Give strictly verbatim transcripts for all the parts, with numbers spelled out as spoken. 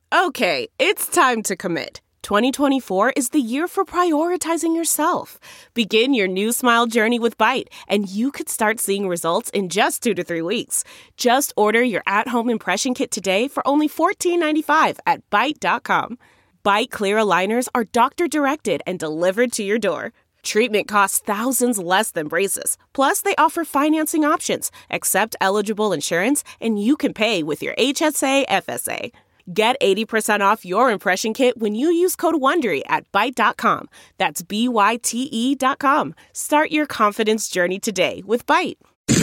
Okay, it's time to commit. twenty twenty-four is the year for prioritizing yourself. Begin your new smile journey with Byte, and you could start seeing results in just two to three weeks. Just order your at-home impression kit today for only fourteen ninety-five at byte dot com. Byte clear aligners are doctor-directed and delivered to your door. Treatment costs thousands less than braces. Plus, they offer financing options, accept eligible insurance, and you can pay with your H S A F S A. Get eighty percent off your impression kit when you use code WONDERY at byte dot com. That's B Y T E dot com. Start your confidence journey today with Byte.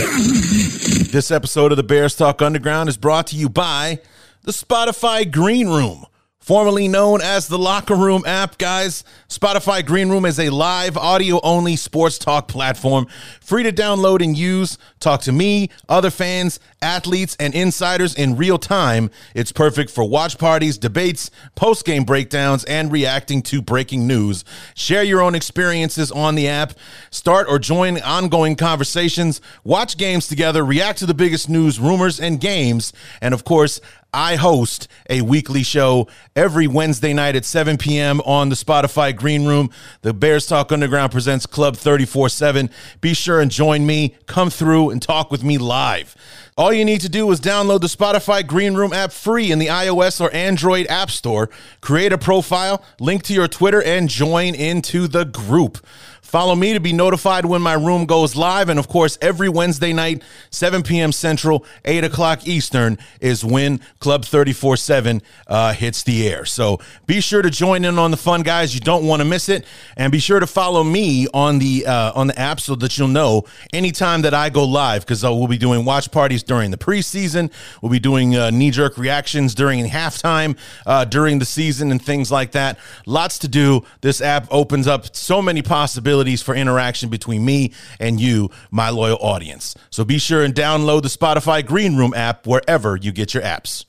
This episode of the Bears Talk Underground is brought to you by the Spotify Green Room, formerly known as the Locker Room app, guys. Spotify Green Room is a live audio-only sports talk platform, free to download and use. Talk to me, other fans, athletes, and insiders in real time. It's perfect for watch parties, debates, post-game breakdowns, and reacting to breaking news. Share your own experiences on the app. Start or join ongoing conversations. Watch games together. React to the biggest news, rumors, and games. And, of course, I host a weekly show every Wednesday night at seven p.m. on the Spotify Green Room. The Bears Talk Underground presents Club thirty-four seven. Be sure and join me. Come through and talk with me live. All you need to do is download the Spotify Green Room app free in the iOS or Android App Store. Create a profile, link to your Twitter, and join into the group. Follow me to be notified when my room goes live. And, of course, every Wednesday night, seven p.m. Central, eight o'clock Eastern, is when Club thirty-four seven uh, hits the air. So be sure to join in on the fun, guys. You don't want to miss it. And be sure to follow me on the uh, on the app so that you'll know anytime that I go live, because uh, we'll be doing watch parties during the preseason. We'll be doing uh, knee-jerk reactions during halftime, uh, during the season, and things like that. Lots to do. This app opens up so many possibilities for interaction between me and you, my loyal audience. So be sure and download the Spotify Green Room app wherever you get your apps.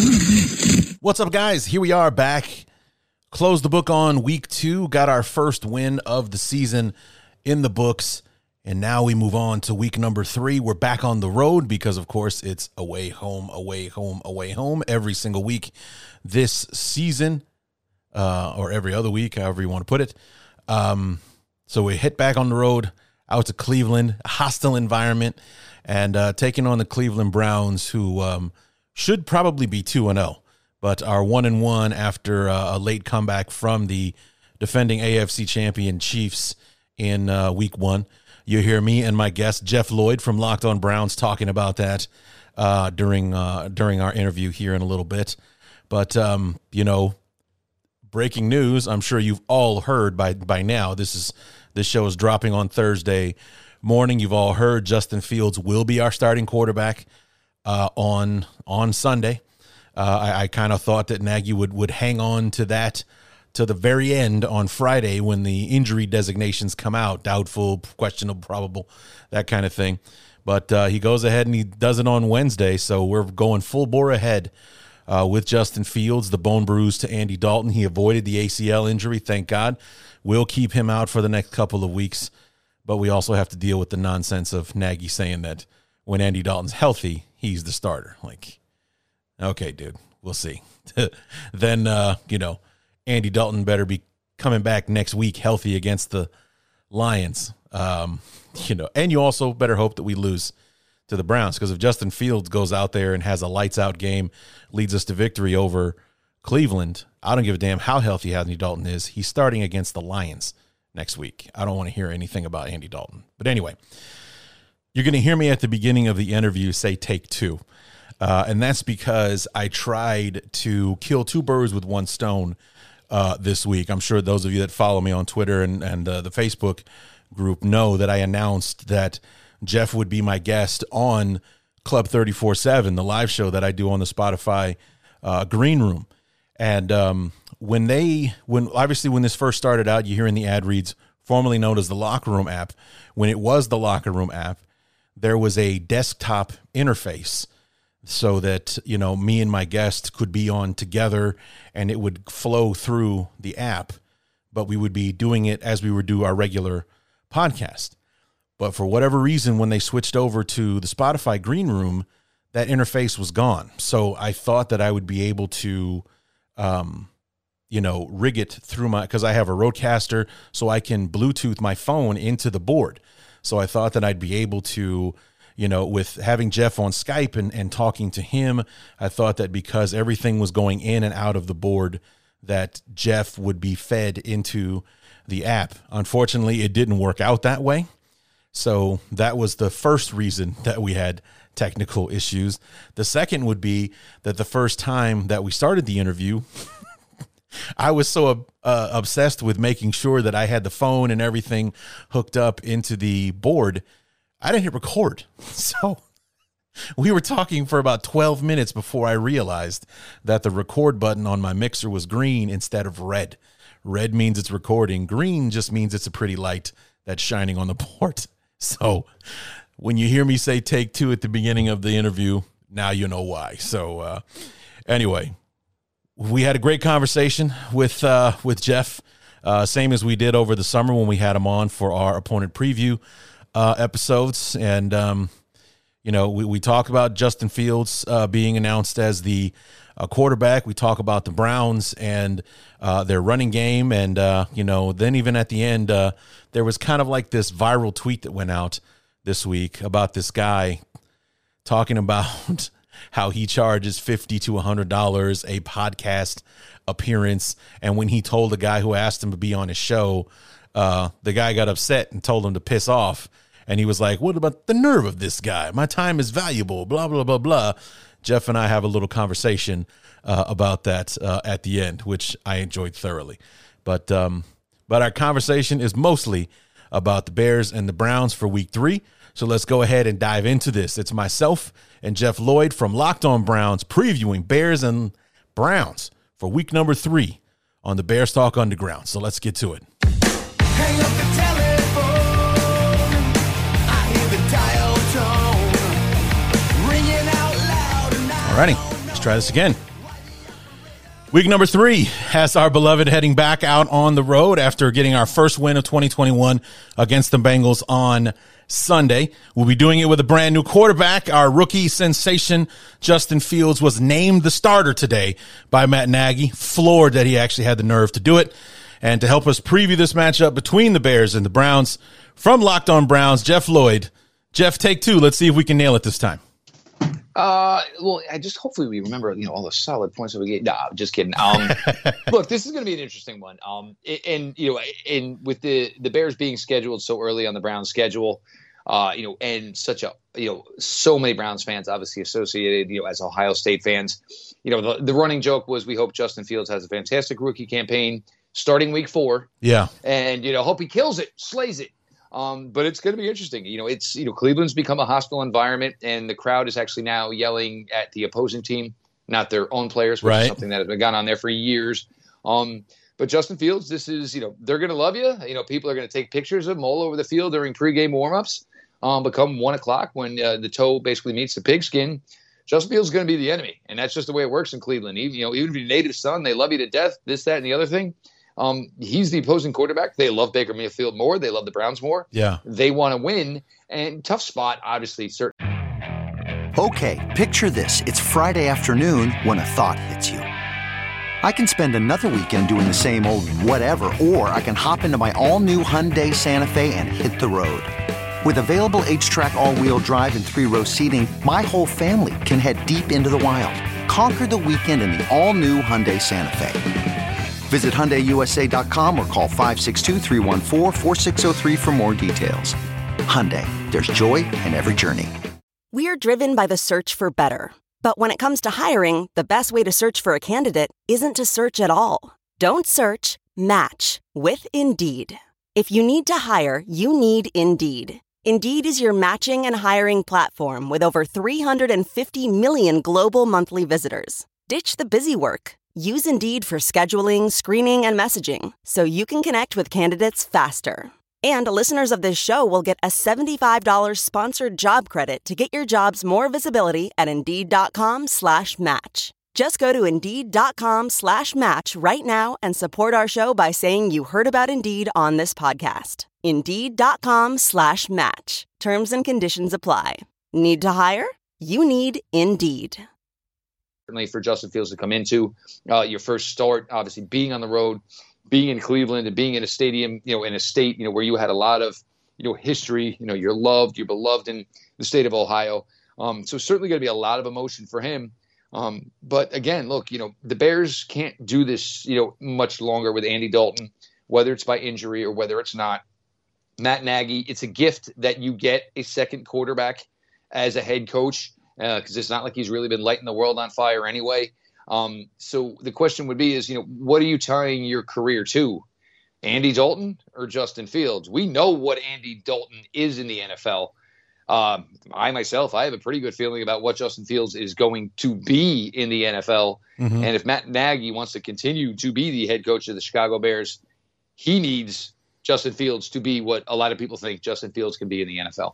What's up, guys? Here we are back. Closed the book on week two. Got our first win of the season in the books. And now we move on to week number three. We're back on the road because, of course, it's away, home, away, home, away, home every single week this season, uh, or every other week, however you want to put it. Um, So we hit back on the road out to Cleveland, a hostile environment, and uh, taking on the Cleveland Browns, who um, should probably be two and oh, but are one and one after uh, a late comeback from the defending A F C champion Chiefs in uh, week one. You hear me and my guest, Jeff Lloyd from Locked On Browns, talking about that uh, during uh, during our interview here in a little bit. But, um, you know, breaking news, I'm sure you've all heard by by now. This is this show is dropping on Thursday morning. You've all heard Justin Fields will be our starting quarterback uh, on on Sunday. Uh, I, I kind of thought that Nagy would would hang on to that to the very end on Friday when the injury designations come out, doubtful, questionable, probable, that kind of thing. But uh, he goes ahead and he does it on Wednesday, so we're going full bore ahead uh, with Justin Fields, the bone bruise to Andy Dalton. He avoided the A C L injury, thank God. We'll keep him out for the next couple of weeks, but we also have to deal with the nonsense of Nagy saying that when Andy Dalton's healthy, he's the starter. Like, okay, dude, we'll see. Then, uh, you know, Andy Dalton better be coming back next week healthy against the Lions. Um, you know, and you also better hope that we lose to the Browns, because if Justin Fields goes out there and has a lights-out game, leads us to victory over Cleveland, I don't give a damn how healthy Andy Dalton is. He's starting against the Lions next week. I don't want to hear anything about Andy Dalton. But anyway, you're going to hear me at the beginning of the interview say take two. Uh, and that's because I tried to kill two birds with one stone uh, this week. I'm sure those of you that follow me on Twitter and, and uh, the Facebook group know that I announced that Jeff would be my guest on Club thirty-four seven, the live show that I do on the Spotify uh, Green Room. And um, when they, when obviously when this first started out, you hear in the ad reads, formerly known as the Locker Room app. When it was the Locker Room app, there was a desktop interface so that, you know, me and my guest could be on together and it would flow through the app, but we would be doing it as we would do our regular podcast. But for whatever reason, when they switched over to the Spotify Green Room, that interface was gone. So I thought that I would be able to um, you know, rig it through my, because I have a Rodecaster, so I can Bluetooth my phone into the board. So I thought that I'd be able to, you know, with having Jeff on Skype and, and talking to him, I thought that because everything was going in and out of the board, that Jeff would be fed into the app. Unfortunately, it didn't work out that way. So that was the first reason that we had technical issues. The second would be that the first time that we started the interview, I was so uh, obsessed with making sure that I had the phone and everything hooked up into the board, I didn't hit record. So we were talking for about twelve minutes before I realized that the record button on my mixer was green instead of red. Red means it's recording. Green just means it's a pretty light that's shining on the port. So when you hear me say take two at the beginning of the interview, now you know why. So uh, anyway, we had a great conversation with uh, with Jeff, uh, same as we did over the summer when we had him on for our opponent preview uh, episodes. And, um, you know, we, we talk about Justin Fields uh, being announced as the uh, quarterback. We talk about the Browns and uh, their running game. And, uh, you know, then even at the end, uh, there was kind of like this viral tweet that went out this week about this guy talking about how he charges fifty to one hundred dollars a podcast appearance. And when he told the guy who asked him to be on his show, uh, the guy got upset and told him to piss off. And he was like, what about the nerve of this guy? My time is valuable, blah, blah, blah, blah. Jeff and I have a little conversation uh, about that uh, at the end, which I enjoyed thoroughly. But, um, but our conversation is mostly about the Bears and the Browns for week three. So let's go ahead and dive into this. It's myself and Jeff Lloyd from Locked On Browns previewing Bears and Browns for week number three on the Bears Talk Underground. So let's get to it. Hang up the telephone. I hear the dial tone ringing out loud. All righty, let's try this again. Week number three has our beloved heading back out on the road after getting our first win of twenty twenty-one against the Bengals on Sunday. We'll be doing it with a brand new quarterback. Our rookie sensation, Justin Fields, was named the starter today by Matt Nagy, floored that he actually had the nerve to do it. And to help us preview this matchup between the Bears and the Browns, from Locked On Browns, Jeff Lloyd. Jeff, take two. Let's see if we can nail it this time. Uh, well, I just hopefully we remember, you know, all the solid points that we get. No, nah, just kidding. Um, look, this is going to be an interesting one. Um, and you know, and with the the Bears being scheduled so early on the Browns schedule, uh, you know, and such a you know, so many Browns fans obviously associated, you know, as Ohio State fans. You know, the the running joke was we hope Justin Fields has a fantastic rookie campaign starting week four. Yeah, and you know, hope he kills it, slays it. Um, but it's going to be interesting. You know, it's, you know, Cleveland's become a hostile environment, and the crowd is actually now yelling at the opposing team, not their own players, which right. is something that has been gone on there for years. Um, but Justin Fields, this is, you know, they're going to love you. You know, people are going to take pictures of him all over the field during pregame warmups. Um, but come one o'clock when uh, the toe basically meets the pigskin, Justin Fields is going to be the enemy. And that's just the way it works in Cleveland. Even, you know, even if you're native son, they love you to death, this, that, and the other thing. Um, he's the opposing quarterback. They love Baker Mayfield more. They love the Browns more. Yeah. They want to win. And tough spot, obviously. Certain. Okay, picture this. It's Friday afternoon when a thought hits you. I can spend another weekend doing the same old whatever, or I can hop into my all-new Hyundai Santa Fe and hit the road. With available H-Track all-wheel drive and three-row seating, my whole family can head deep into the wild. Conquer the weekend in the all-new Hyundai Santa Fe. Visit Hyundai U S A dot com or call five six two, three one four, four six zero three for more details. Hyundai, there's joy in every journey. We're driven by the search for better. But when it comes to hiring, the best way to search for a candidate isn't to search at all. Don't search, match with Indeed. If you need to hire, you need Indeed. Indeed is your matching and hiring platform with over three hundred fifty million global monthly visitors. Ditch the busy work. Use Indeed for scheduling, screening, and messaging so you can connect with candidates faster. And listeners of this show will get a seventy-five dollars sponsored job credit to get your jobs more visibility at Indeed.com slash match. Just go to Indeed.com slash match right now and support our show by saying you heard about Indeed on this podcast. Indeed.com slash match. Terms and conditions apply. Need to hire? You need Indeed. certainly for Justin Fields to come into. Uh, your first start, obviously being on the road, being in Cleveland and being in a stadium, you know, in a state, you know, where you had a lot of, you know, history, you know, you're loved, you're beloved in the state of Ohio. Um, so certainly going to be a lot of emotion for him. Um, but again, look, you know, the Bears can't do this, you know, much longer with Andy Dalton, whether it's by injury or whether it's not. Matt Nagy, it's a gift that you get a second quarterback as a head coach, because uh, it's not like he's really been lighting the world on fire anyway. Um, so the question would be is, you know, what are you tying your career to? Andy Dalton or Justin Fields? We know what Andy Dalton is in the N F L. Um, I myself, I have a pretty good feeling about what Justin Fields is going to be in the N F L. Mm-hmm. And if Matt Nagy wants to continue to be the head coach of the Chicago Bears, he needs Justin Fields to be what a lot of people think Justin Fields can be in the N F L.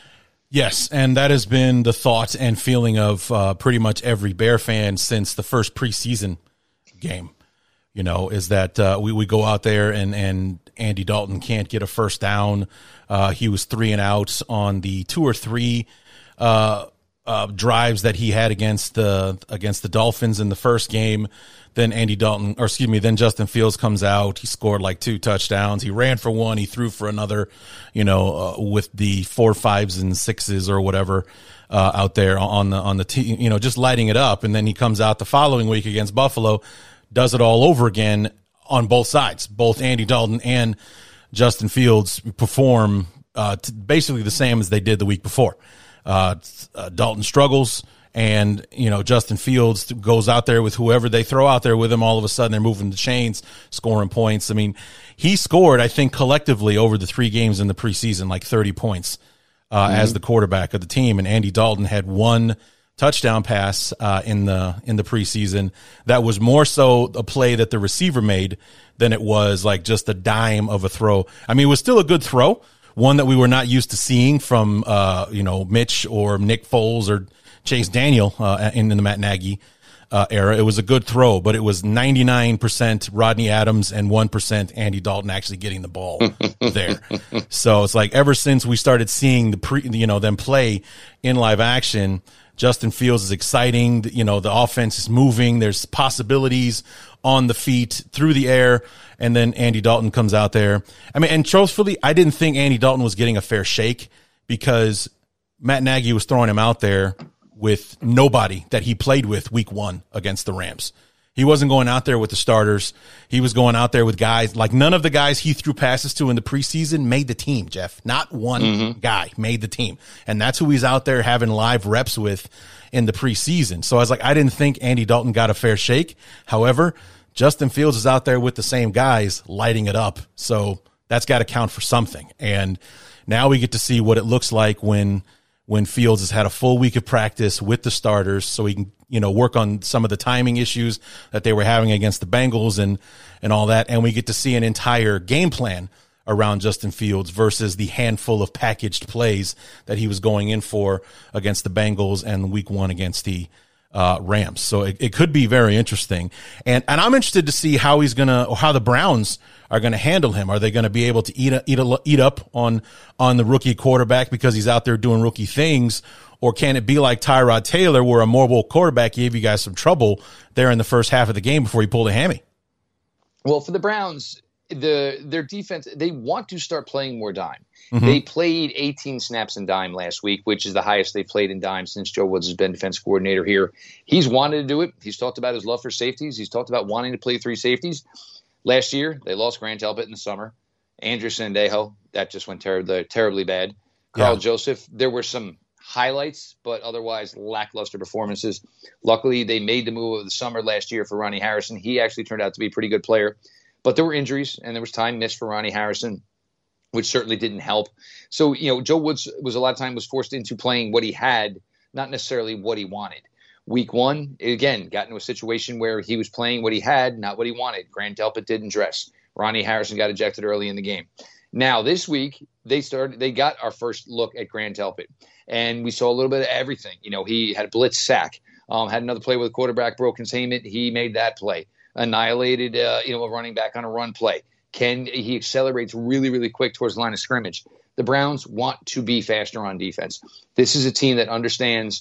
Yes, and that has been the thought and feeling of uh, pretty much every Bear fan since the first preseason game. You know, is that uh, we, we go out there and, and Andy Dalton can't get a first down. Uh, he was three and out on the two or three uh, uh, drives that he had against the against the Dolphins in the first game. Then Andy Dalton, or excuse me, then Justin Fields comes out. He scored like two touchdowns. He ran for one. He threw for another, you know, uh, with the four, fives, and sixes or whatever uh, out there on the on the team, you know, just lighting it up. And then he comes out the following week against Buffalo, does it all over again on both sides. Both Andy Dalton and Justin Fields perform uh, t- basically the same as they did the week before. Uh, uh, Dalton struggles. And, you know, Justin Fields goes out there with whoever they throw out there with him. All of a sudden, they're moving the chains, scoring points. I mean, he scored, I think, collectively over the three games in the preseason, like thirty points uh, mm-hmm. as the quarterback of the team. And Andy Dalton had one touchdown pass uh, in the in the preseason that was more so a play that the receiver made than it was like just a dime of a throw. I mean, it was still a good throw, one that we were not used to seeing from, uh, you know, Mitch or Nick Foles or Chase Daniel uh, in, in the Matt Nagy uh, era. It was a good throw, but it was ninety-nine percent Rodney Adams and one percent Andy Dalton actually getting the ball there. So it's like ever since we started seeing the pre, you know, them play in live action, Justin Fields is exciting. You know, the offense is moving. There's possibilities on the feet, through the air, and then Andy Dalton comes out there. I mean, and truthfully, I didn't think Andy Dalton was getting a fair shake because Matt Nagy was throwing him out there with nobody that he played with week one against the Rams. He wasn't going out there with the starters. He was going out there with guys like none of the guys he threw passes to in the preseason made the team, Jeff. Not one mm-hmm. guy made the team. And that's who he's out there having live reps with in the preseason. So I was like, I didn't think Andy Dalton got a fair shake. However, Justin Fields is out there with the same guys lighting it up. So that's got to count for something. And now we get to see what it looks like when when Fields has had a full week of practice with the starters so he can, you know, work on some of the timing issues that they were having against the Bengals and, and all that. And we get to see an entire game plan around Justin Fields versus the handful of packaged plays that he was going in for against the Bengals and week one against the uh, Rams. So it, it could be very interesting. And, and I'm interested to see how he's going to, or how the Browns are going to handle him. Are they going to be able to eat, a, eat, a, eat up on, on the rookie quarterback because he's out there doing rookie things? Or can it be like Tyrod Taylor where a mobile quarterback gave you guys some trouble there in the first half of the game before he pulled a hammy? Well, for the Browns, the their defense, they want to start playing more dime. Mm-hmm. They played eighteen snaps in dime last week, which is the highest they've played in dime since Joe Woods has been defense coordinator here. He's wanted to do it. He's talked about his love for safeties. He's talked about wanting to play three safeties. Last year, they lost Grant Delpit in the summer. Andrew Sandejo, that just went ter- terribly bad. Carl yeah. Joseph, there were some highlights, but otherwise lackluster performances. Luckily, they made the move of the summer last year for Ronnie Harrison. He actually turned out to be a pretty good player. But there were injuries, and there was time missed for Ronnie Harrison, which certainly didn't help. So, you know, Joe Woods was a lot of time was forced into playing what he had, not necessarily what he wanted. Week one, again, got into a situation where he was playing what he had, not what he wanted. Grant Delpit didn't dress. Ronnie Harrison got ejected early in the game. Now, this week, they started. They got our first look at Grant Delpit, and we saw a little bit of everything. You know, he had a blitz sack, um, had another play with a quarterback broke containment. He made that play. Annihilated, uh, you know, a running back on a run play. Can he accelerates really, really quick towards the line of scrimmage? The Browns want to be faster on defense. This is a team that understands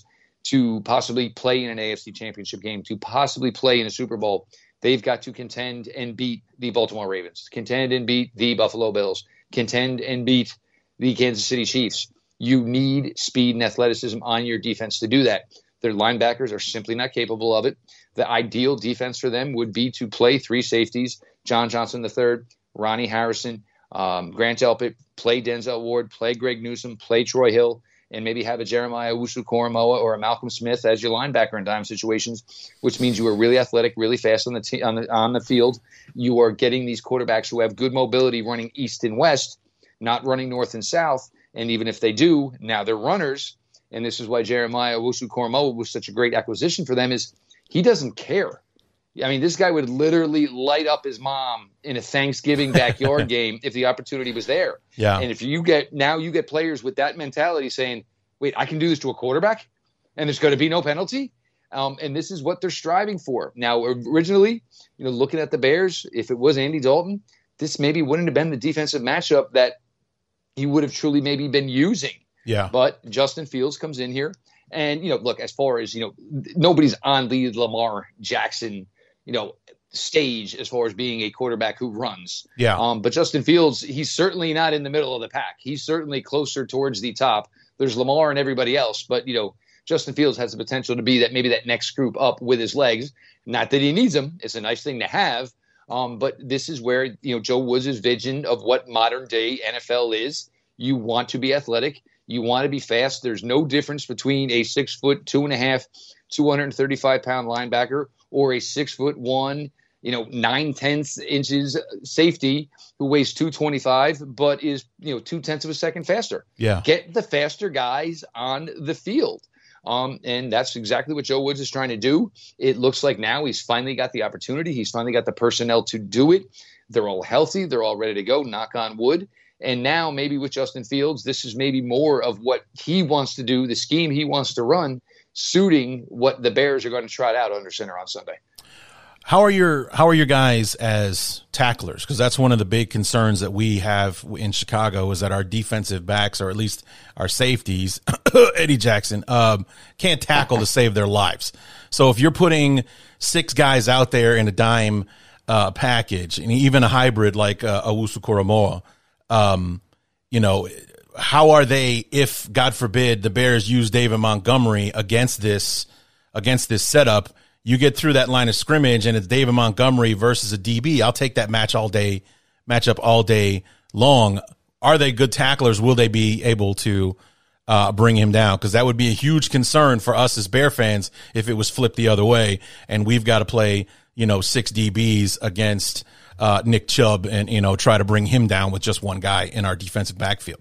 to possibly play in an A F C Championship game, to possibly play in a Super Bowl, they've got to contend and beat the Baltimore Ravens, contend and beat the Buffalo Bills, contend and beat the Kansas City Chiefs. You need speed and athleticism on your defense to do that. Their linebackers are simply not capable of it. The ideal defense for them would be to play three safeties, John Johnson the third, Ronnie Harrison, um, Grant Delpit, play Denzel Ward, play Greg Newsome, play Troy Hill, and maybe have a Jeremiah Owusu-Koramoah or a Malcolm Smith as your linebacker in dime situations, which means you are really athletic, really fast on the, t- on the on the field. You are getting these quarterbacks who have good mobility running east and west, not running north and south. And even if they do, now they're runners. And this is why Jeremiah Owusu-Koramoah was such a great acquisition for them, is he doesn't care. I mean, this guy would literally light up his mom in a Thanksgiving backyard game if the opportunity was there. Yeah. And if you get now you get players with that mentality saying, wait, I can do this to a quarterback and there's going to be no penalty. Um, and this is what they're striving for. Now, originally, you know, looking at the Bears, if it was Andy Dalton, this maybe wouldn't have been the defensive matchup that he would have truly maybe been using. Yeah. But Justin Fields comes in here. And, you know, look, as far as, you know, nobody's on the Lamar Jackson, you know, stage as far as being a quarterback who runs. Yeah. Um, but Justin Fields, he's certainly not in the middle of the pack. He's certainly closer towards the top. There's Lamar and everybody else. But, you know, Justin Fields has the potential to be that maybe that next group up with his legs. Not that he needs them. It's a nice thing to have. Um, but this is where, you know, Joe Woods' vision of what modern day N F L is. You want to be athletic. You want to be fast. There's no difference between a six foot, two and a half, two hundred thirty-five pound linebacker or a six foot one, you know, nine tenths inches safety who weighs two twenty-five, but is, you know, two tenths of a second faster. Yeah. Get the faster guys on the field. Um, and that's exactly what Joe Woods is trying to do. It looks like now he's finally got the opportunity. He's finally got the personnel to do it. They're all healthy. They're all ready to go, knock on wood. And now maybe with Justin Fields, this is maybe more of what he wants to do, the scheme he wants to run, suiting what the Bears are going to trot out under center on Sunday. How are your how are your guys as tacklers? Because that's one of the big concerns that we have in Chicago is that our defensive backs, or at least our safeties, Eddie Jackson, um, can't tackle to save their lives. So if you're putting six guys out there in a dime uh, package, and even a hybrid like uh, Owusu-Koramoah, um, you know, how are they, if God forbid the Bears use David Montgomery against this against this setup? You get through that line of scrimmage and it's David Montgomery versus a D B. I'll take that match all day, matchup all day long. Are they good tacklers? Will they be able to uh, bring him down? Because that would be a huge concern for us as Bear fans if it was flipped the other way and we've got to play, you know, six D Bs against uh, Nick Chubb and, you know, try to bring him down with just one guy in our defensive backfield.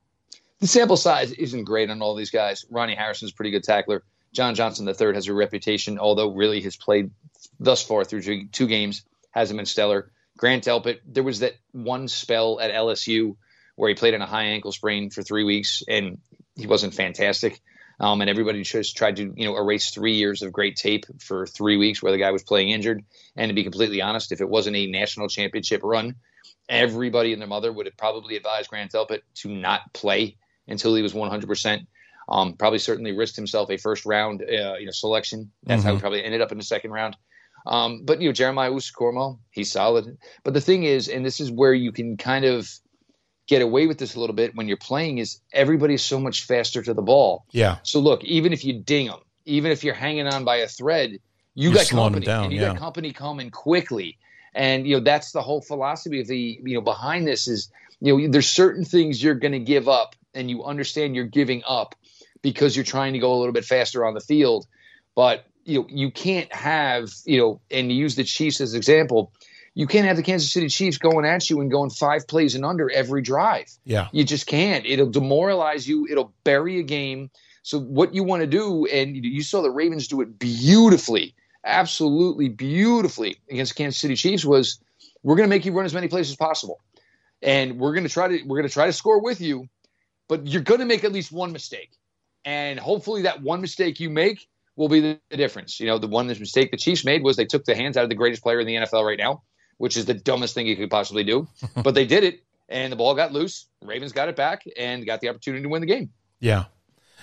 The sample size isn't great on all these guys. Ronnie Harrison's a pretty good tackler. John Johnson the third has a reputation, although really has played thus far through two, two games, hasn't been stellar. Grant Delpit, there was that one spell at L S U where he played on a high ankle sprain for three weeks, and he wasn't fantastic. Um, and everybody just tried to, you know, erase three years of great tape for three weeks where the guy was playing injured. And to be completely honest, if it wasn't a national championship run, everybody and their mother would have probably advised Grant Delpit to not play until he was one hundred percent. Um, probably certainly risked himself a first round, uh, you know, selection. That's mm-hmm. how he probably ended up in the second round. Um, but, you know, Jeremiah Owusu-Koramoah, he's solid. But the thing is, and this is where you can kind of get away with this a little bit when you're playing, is everybody's so much faster to the ball. Yeah. So look, even if you ding them, even if you're hanging on by a thread, you you're got company down, and you yeah. got company coming quickly. And, you know, that's the whole philosophy of the, you know, behind this is, you know, there's certain things you're going to give up and you understand you're giving up because you're trying to go a little bit faster on the field. But, you know, you can't have, you know, and you use the Chiefs as an example, you can't have the Kansas City Chiefs going at you and going five plays and under every drive. Yeah. You just can't. It'll demoralize you. It'll bury a game. So what you want to do, and you saw the Ravens do it beautifully, absolutely beautifully against Kansas City Chiefs, was we're going to make you run as many plays as possible. And we're going to try to, we're going to try to score with you, but you're going to make at least one mistake. And hopefully that one mistake you make will be the, the difference. You know, the one mistake the Chiefs made was they took the hands out of the greatest player in the N F L right now, which is the dumbest thing you could possibly do. But they did it, and the ball got loose. The Ravens got it back and got the opportunity to win the game. Yeah.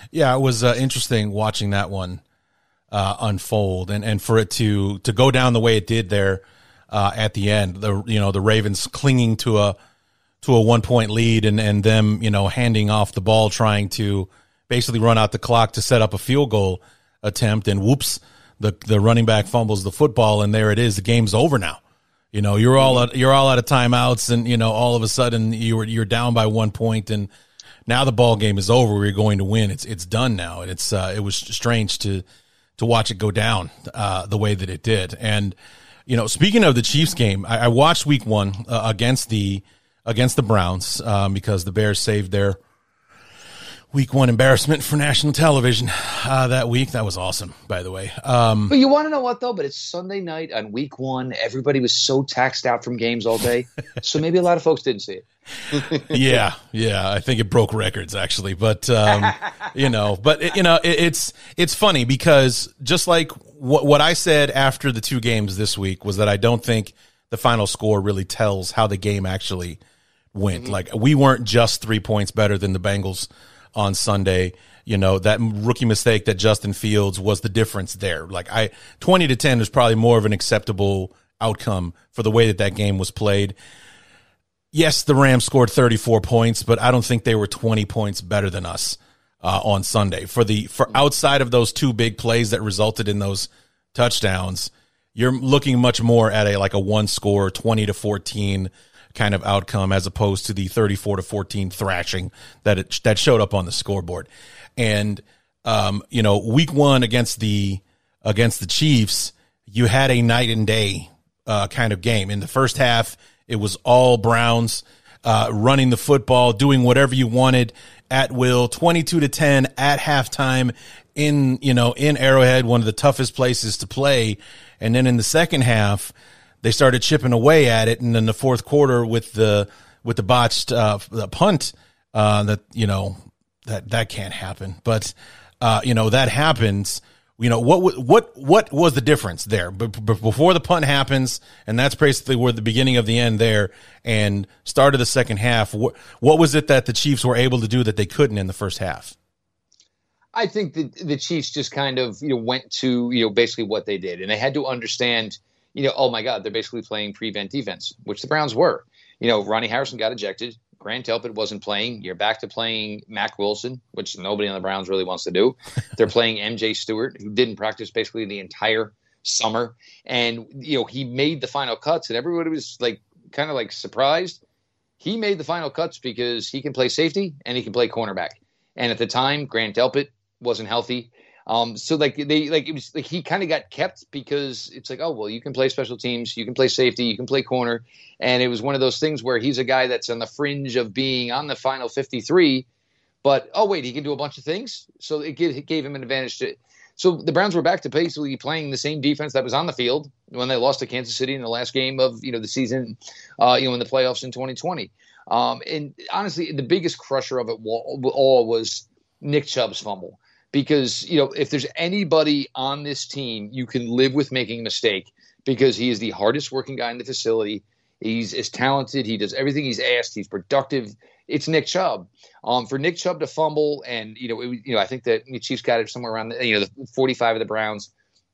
Yeah, it was uh, interesting watching that one uh, unfold, and, and for it to to go down the way it did there uh, at the end. The you know the Ravens clinging to a to a one point lead, and and them you know handing off the ball, trying to basically run out the clock to set up a field goal attempt, and whoops, the the running back fumbles the football, and there it is. The game's over now. You know you're all out, you're all out of timeouts, and you know all of a sudden you were you're down by one point, and now the ball game is over. We're going to win. It's it's done now, and it's uh, it was strange to to watch it go down uh, the way that it did. And you know, speaking of the Chiefs game, I, I watched Week One uh, against the against the Browns um, because the Bears saved their Week One embarrassment for national television uh, that week. That was awesome, by the way. Um, but you want to know what, though? But it's Sunday night on Week One. Everybody was so taxed out from games all day. So maybe a lot of folks didn't see it. yeah, yeah. I think it broke records, actually. But, um, you know, but, it, you know, it, it's it's funny because just like what, what I said after the two games this week was that I don't think the final score really tells how the game actually went. Mm-hmm. Like, we weren't just three points better than the Bengals on Sunday. You know, that rookie mistake that Justin Fields was the difference there. Like I twenty to ten was probably more of an acceptable outcome for the way that that game was played. Yes, the Rams scored thirty-four points, but I don't think they were twenty points better than us uh, on Sunday. For the for outside of those two big plays that resulted in those touchdowns, you're looking much more at a like a one score twenty to fourteen kind of outcome as opposed to the thirty-four to fourteen thrashing that it, that showed up on the scoreboard. And um, you know, Week One against the against the Chiefs, you had a night and day uh, kind of game. In the first half, it was all Browns uh, running the football, doing whatever you wanted at will, twenty-two to ten at halftime in you know in Arrowhead, one of the toughest places to play. And then in the second half, they started chipping away at it, and in the fourth quarter with the with the botched uh, the punt uh, that you know that that can't happen. But uh, you know that happens. You know what what what was the difference there? But before the punt happens, and that's basically where the beginning of the end there, and start of the second half. What what was it that the Chiefs were able to do that they couldn't in the first half? I think the the Chiefs just kind of you know went to you know basically what they did, and they had to understand. You know, oh my God, they're basically playing prevent defense, which the Browns were. You know, Ronnie Harrison got ejected. Grant Delpit wasn't playing. You're back to playing Mack Wilson, which nobody on the Browns really wants to do. They're playing M J Stewart, who didn't practice basically the entire summer. And, you know, he made the final cuts, and everybody was like kind of like surprised. He made the final cuts because he can play safety and he can play cornerback. And at the time, Grant Delpit wasn't healthy. Um, so like they like it was like he kind of got kept because it's like, oh, well, you can play special teams, you can play safety, you can play corner. And it was one of those things where he's a guy that's on the fringe of being on the final fifty-three, but oh, wait, he can do a bunch of things. So it gave, it gave him an advantage to. So the Browns were back to basically playing the same defense that was on the field when they lost to Kansas City in the last game of, you know, the season, uh, you know, in the playoffs in twenty twenty. Um, and honestly, the biggest crusher of it all was Nick Chubb's fumble. Because, you know, if there's anybody on this team, you can live with making a mistake because he is the hardest working guy in the facility. He's as talented. He does everything he's asked. He's productive. It's Nick Chubb. Um, for Nick Chubb to fumble, and, you know, it, you know, I think that the Chiefs got it somewhere around, the, you know, the forty-five of the Browns.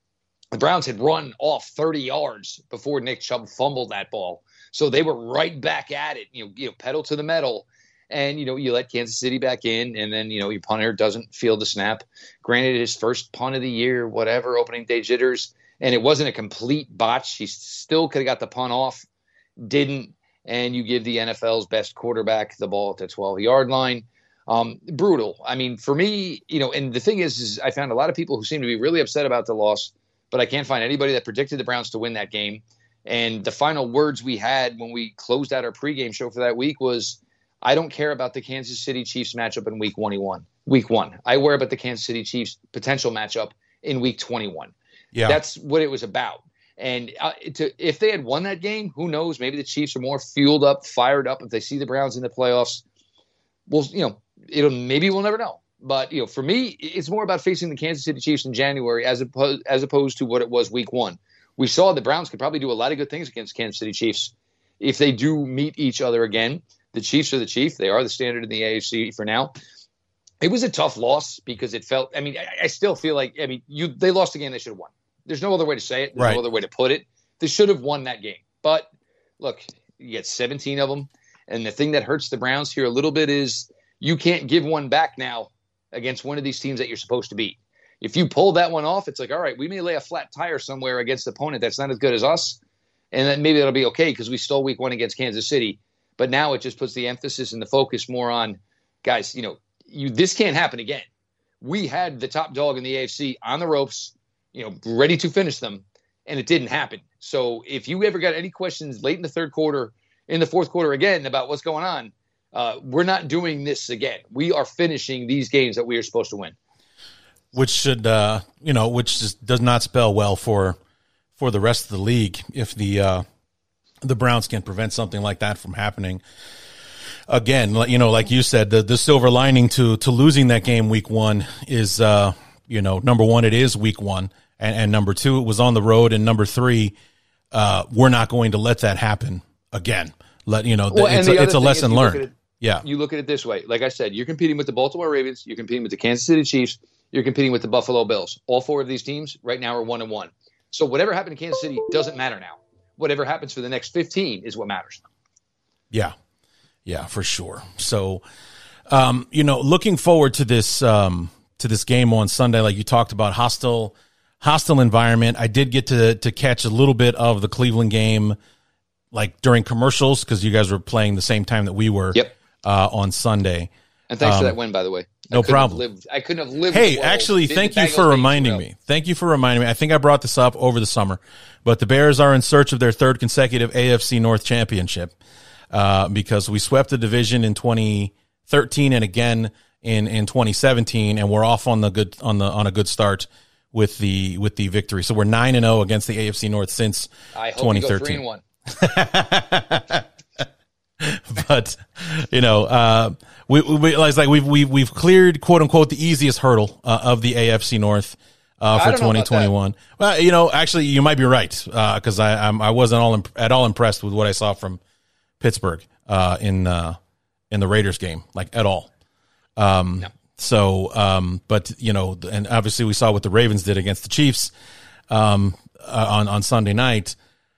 The Browns had run off thirty yards before Nick Chubb fumbled that ball. So they were right back at it, you know, you know pedal to the metal. And, you know, you let Kansas City back in, and then, you know, your punter doesn't field the snap. Granted, his first punt of the year, whatever, opening day jitters, and it wasn't a complete botch. He still could have got the punt off, didn't, and you give the N F L's best quarterback the ball at the twelve-yard line. Um, brutal. I mean, for me, you know, and the thing is, is I found a lot of people who seem to be really upset about the loss, but I can't find anybody that predicted the Browns to win that game. And the final words we had when we closed out our pregame show for that week was, I don't care about the Kansas City Chiefs matchup in week twenty-one. Week one. I worry about the Kansas City Chiefs potential matchup in week twenty-one. Yeah. That's what it was about. And uh, to, if they had won that game, who knows? Maybe the Chiefs are more fueled up, fired up. If they see the Browns in the playoffs, well, you know, it'll maybe we'll never know. But, you know, for me, it's more about facing the Kansas City Chiefs in January as opposed, as opposed to what it was week one. We saw the Browns could probably do a lot of good things against Kansas City Chiefs if they do meet each other again. The Chiefs are the Chief. They are the standard in the A F C for now. it was a tough loss because it felt, I mean, I, I still feel like, I mean, you they lost a game they should have won. There's no other way to say it. There's right. no other way to put it. They should have won that game. But look, you get seventeen of them. And the thing that hurts the Browns here a little bit is you can't give one back now against one of these teams that you're supposed to beat. If you pull that one off, it's like, all right, we may lay a flat tire somewhere against an opponent that's not as good as us. And then maybe that'll be okay because we stole week one against Kansas City. But now it just puts the emphasis and the focus more on, guys, you know, you this can't happen again. We had the top dog in the A F C on the ropes, you know, ready to finish them, and it didn't happen. So if you ever got any questions late in the third quarter, in the fourth quarter again about what's going on, uh, we're not doing this again. We are finishing these games that we are supposed to win. Which should, uh, you know, which just does not spell well for for the rest of the league if the uh, the Browns can prevent something like that from happening again. You know, like you said, the, the silver lining to to losing that game week one is, uh, you know, number one, it is week one, and, and number two, it was on the road, and number three, uh, we're not going to let that happen again. Let you know, well, it's a, it's a lesson learned. It, yeah, you look at it this way. Like I said, you're competing with the Baltimore Ravens, you're competing with the Kansas City Chiefs, you're competing with the Buffalo Bills. All four of these teams right now are one and one. So whatever happened in Kansas City doesn't matter now. Whatever happens for the next fifteen is what matters. Yeah, yeah, for sure. So, um, you know, looking forward to this um, to this game on Sunday, like you talked about, hostile hostile environment. I did get to to catch a little bit of the Cleveland game, like during commercials, because you guys were playing the same time that we were. Yep. Uh, on Sunday. And thanks um, for that win, by the way. No problem. Lived, I couldn't have lived. Hey, actually, thank you for reminding me. Thank you for reminding me. I think I brought this up over the summer, but the Bears are in search of their third consecutive A F C North championship uh, because we swept the division in twenty thirteen and again in, in twenty seventeen, and we're off on the good on the on a good start with the with the victory. So we're nine and zero against the A F C North since I hope twenty thirteen. You go three and one. But you know, uh, we, we it's like we've we've we've cleared quote unquote the easiest hurdle uh, of the A F C North uh, for twenty twenty-one. Well, you know, actually, you might be right because uh, I I'm, I wasn't all imp- at all impressed with what I saw from Pittsburgh uh, in uh, in the Raiders game, like at all. Um, no. So, um, but you know, and obviously we saw what the Ravens did against the Chiefs um, uh, on on Sunday night.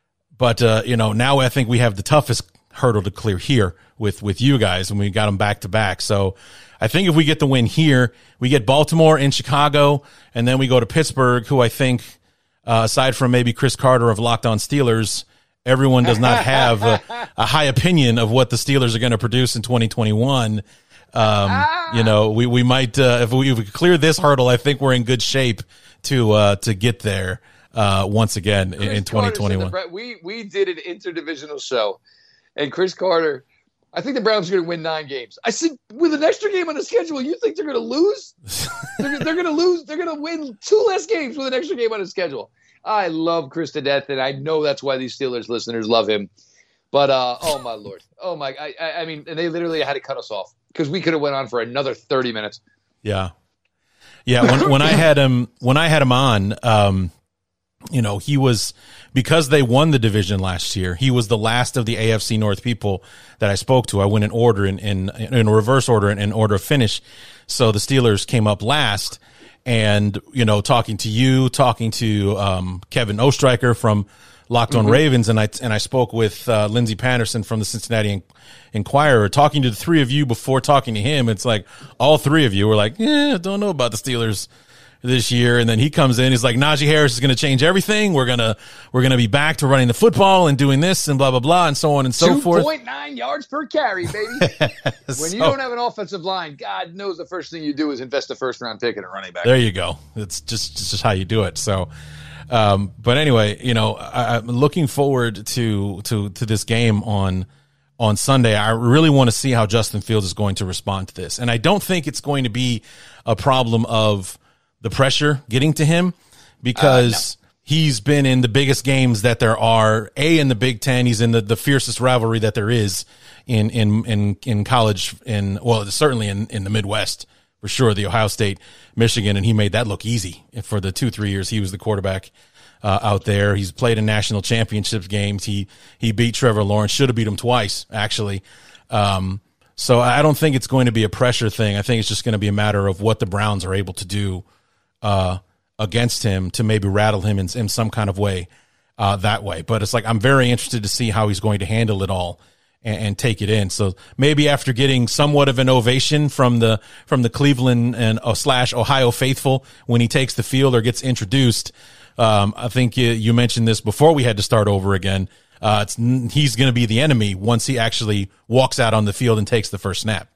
But uh, you know, now I think we have the toughest hurdle to clear here with with you guys, and we got them back to back. So I think if we get the win here, we get Baltimore and Chicago, and then we go to Pittsburgh, who I think, uh, aside from maybe Chris Carter of Locked On Steelers, everyone does not have a, a high opinion of what the Steelers are going to produce in twenty twenty-one. Um, you know, we we might uh, if we if we clear this hurdle, I think we're in good shape to uh, to get there uh, once again in, in twenty twenty-one. The, we we did an interdivisional show. And Chris Carter, I think the Browns are going to win nine games. I said, with an extra game on the schedule, you think they're going to lose? they're they're going to lose. They're going to win two less games with an extra game on the schedule. I love Chris to death, and I know that's why these Steelers listeners love him. But, uh, oh, my Lord. Oh, my. I, I mean, and they literally had to cut us off because we could have went on for another thirty minutes. Yeah. Yeah, when, when I had him when I had him on, um, you know, he was, because they won the division last year, he was the last of the A F C North people that I spoke to. I went in order, in, in, in reverse order, in, in order of finish. So the Steelers came up last. And, you know, talking to you, talking to um, Kevin Ostreicher from Locked On mm-hmm. Ravens, and I and I spoke with uh, Lindsey Patterson from the Cincinnati Enquirer, talking to the three of you before talking to him. It's like all three of you were like, yeah, don't know about the Steelers this year. And then he comes in, he's like, Najee Harris is going to change everything. We're going to, we're going to be back to running the football and doing this and blah, blah, blah, and so on and so forth. two point nine yards per carry, baby. When so, you don't have an offensive line, God knows the first thing you do is invest a first round pick in a running back. There you go. It's just, it's just how you do it. So, um, but anyway, you know, I, I'm looking forward to, to, to this game on, on Sunday. I really want to see how Justin Fields is going to respond to this. And I don't think it's going to be a problem of the pressure getting to him, because uh, no. he's been in the biggest games that there are, A, in the Big Ten. He's in the, the fiercest rivalry that there is in, in, in, in college, in, well, certainly in, in the Midwest, for sure, the Ohio State, Michigan, and he made that look easy for the two, three years he was the quarterback uh, out there. He's played in national championships games. He, he beat Trevor Lawrence, should have beat him twice, actually. Um, So I don't think it's going to be a pressure thing. I think it's just going to be a matter of what the Browns are able to do uh, against him to maybe rattle him in, in some kind of way uh, that way. But it's like I'm very interested to see how he's going to handle it all and, and take it in. So maybe after getting somewhat of an ovation from the from the Cleveland and uh, slash Ohio faithful when he takes the field or gets introduced, um, I think you, you mentioned this before we had to start over again. Uh, it's, he's going to be the enemy once he actually walks out on the field and takes the first snap.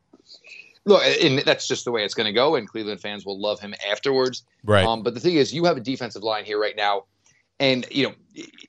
Look, and that's just the way it's going to go, and Cleveland fans will love him afterwards. Right. Um, but the thing is, you have a defensive line here right now, and you know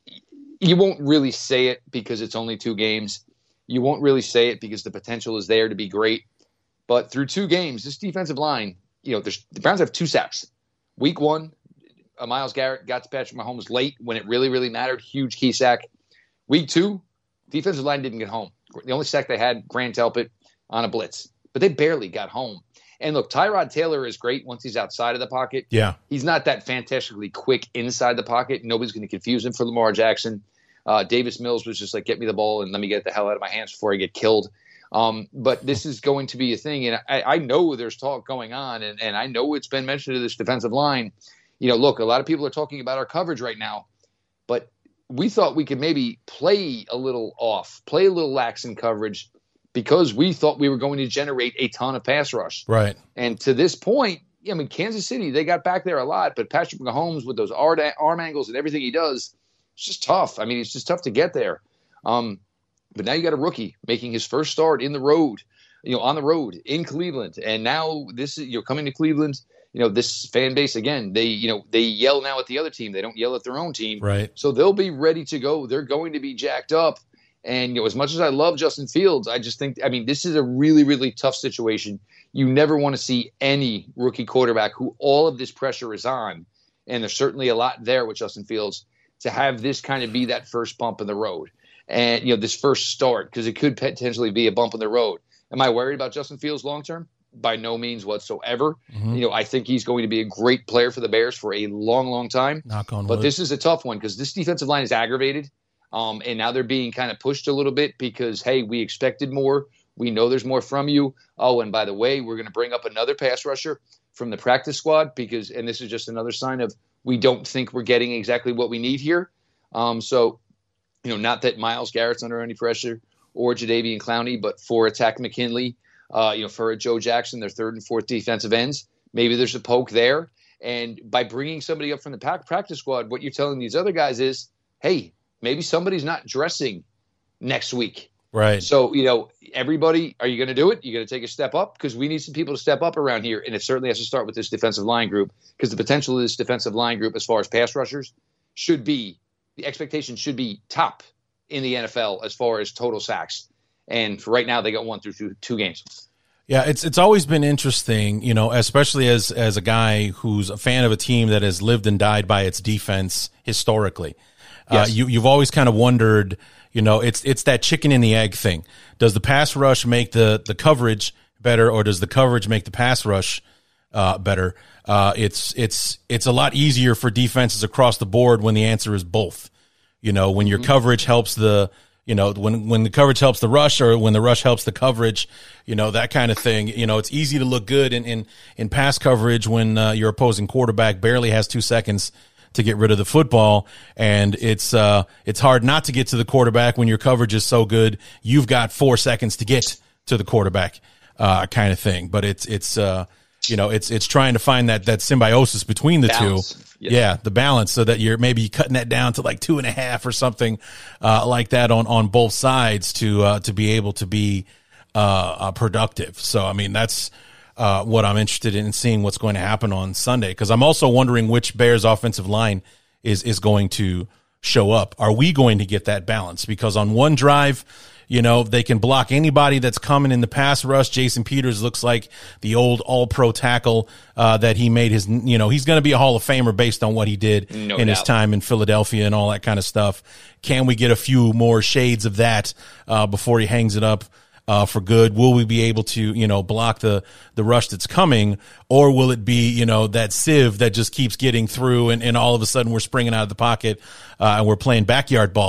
you won't really say it because it's only two games. You won't really say it because the potential is there to be great. But through two games, this defensive line, you know, there's, the Browns have two sacks. Week one, uh, Myles Garrett got to Patrick Mahomes late when it really, really mattered. Huge key sack. Week two, defensive line didn't get home. The only sack they had, Grant Delpit on a blitz. But they barely got home. And look, Tyrod Taylor is great once he's outside of the pocket. Yeah. He's not that fantastically quick inside the pocket. Nobody's going to confuse him for Lamar Jackson. Uh, Davis Mills was just like, get me the ball and let me get the hell out of my hands before I get killed. Um, but this is going to be a thing. And I, I know there's talk going on, and, and I know it's been mentioned to this defensive line. You know, look, a lot of people are talking about our coverage right now. But we thought we could maybe play a little off, play a little lax in coverage because we thought we were going to generate a ton of pass rush. Right. And to this point, I mean, Kansas City, they got back there a lot, but Patrick Mahomes with those arm angles and everything he does, it's just tough. I mean, it's just tough to get there. Um, but now you got a rookie making his first start in the road, you know, on the road in Cleveland. And now this is, you're coming to Cleveland. You know, this fan base, again, they, you know, they yell now at the other team. They don't yell at their own team. Right. So they'll be ready to go. They're going to be jacked up. And, you know, as much as I love Justin Fields, I just think, I mean, this is a really, really tough situation. You never want to see any rookie quarterback who all of this pressure is on, and there's certainly a lot there with Justin Fields, to have this kind of be that first bump in the road. And, you know, this first start, because it could potentially be a bump in the road. Am I worried about Justin Fields long-term? By no means whatsoever. Mm-hmm. You know, I think he's going to be a great player for the Bears for a long, long time. Knock on but wood. This is a tough one because this defensive line is aggravated. Um, and now they're being kind of pushed a little bit because, hey, we expected more. We know there's more from you. Oh, and by the way, we're going to bring up another pass rusher from the practice squad because, and this is just another sign of we don't think we're getting exactly what we need here. Um, so, you know, not that Myles Garrett's under any pressure or Jadeveon Clowney, but for attack McKinley, uh, you know, for Joe Jackson, their third and fourth defensive ends, maybe there's a poke there. And by bringing somebody up from the practice squad, what you're telling these other guys is, hey, maybe somebody's not dressing next week. Right. So, you know, everybody, are you going to do it? You're going to take a step up? Because we need some people to step up around here. And it certainly has to start with this defensive line group, because the potential of this defensive line group as far as pass rushers should be, the expectation should be top in the N F L as far as total sacks. And for right now, they got one through two, two games. Yeah, it's it's always been interesting, you know, especially as as a guy who's a fan of a team that has lived and died by its defense historically. Yes. Uh, you, you've always kind of wondered, you know, it's it's that chicken and the egg thing. Does the pass rush make the, the coverage better, or does the coverage make the pass rush uh, better? Uh, it's it's it's a lot easier for defenses across the board when the answer is both. You know, when your mm-hmm. coverage helps the, you know, when when the coverage helps the rush, or when the rush helps the coverage, you know, that kind of thing. You know, it's easy to look good in in, in pass coverage when uh, your opposing quarterback barely has two seconds to get rid of the football, and it's uh it's hard not to get to the quarterback when your coverage is so good. You've got four seconds to get to the quarterback, uh, kind of thing. But it's it's uh you know it's it's trying to find that that symbiosis between the balance. two, yes. yeah, the balance, so that you're maybe cutting that down to like two and a half or something uh like that on on both sides to uh to be able to be uh, uh productive. So I mean that's. Uh, what I'm interested in seeing what's going to happen on Sunday, because I'm also wondering which Bears offensive line is is going to show up. Are we going to get that balance? Because on one drive, you know, they can block anybody that's coming in the pass rush. Jason Peters looks like the old all-pro tackle uh, that he made his, you know, he's going to be a Hall of Famer based on what he did no in doubt. his time in Philadelphia and all that kind of stuff. Can we get a few more shades of that uh, before he hangs it up Uh, for good? Will we be able to, you know, block the, the rush that's coming, or will it be, you know, that sieve that just keeps getting through, and, and all of a sudden we're springing out of the pocket uh, and we're playing backyard ball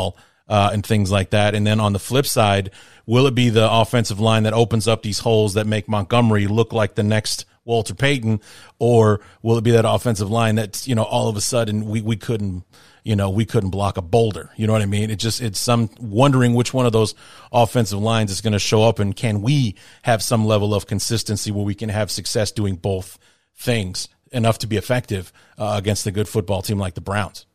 uh, and things like that. And then on the flip side, will it be the offensive line that opens up these holes that make Montgomery look like the next Walter Payton, or will it be that offensive line that's, you know, all of a sudden we, we couldn't, you know, we couldn't block a boulder. You know what I mean? It just, it's some wondering which one of those offensive lines is going to show up, and can we have some level of consistency where we can have success doing both things enough to be effective uh, against a good football team like the Browns.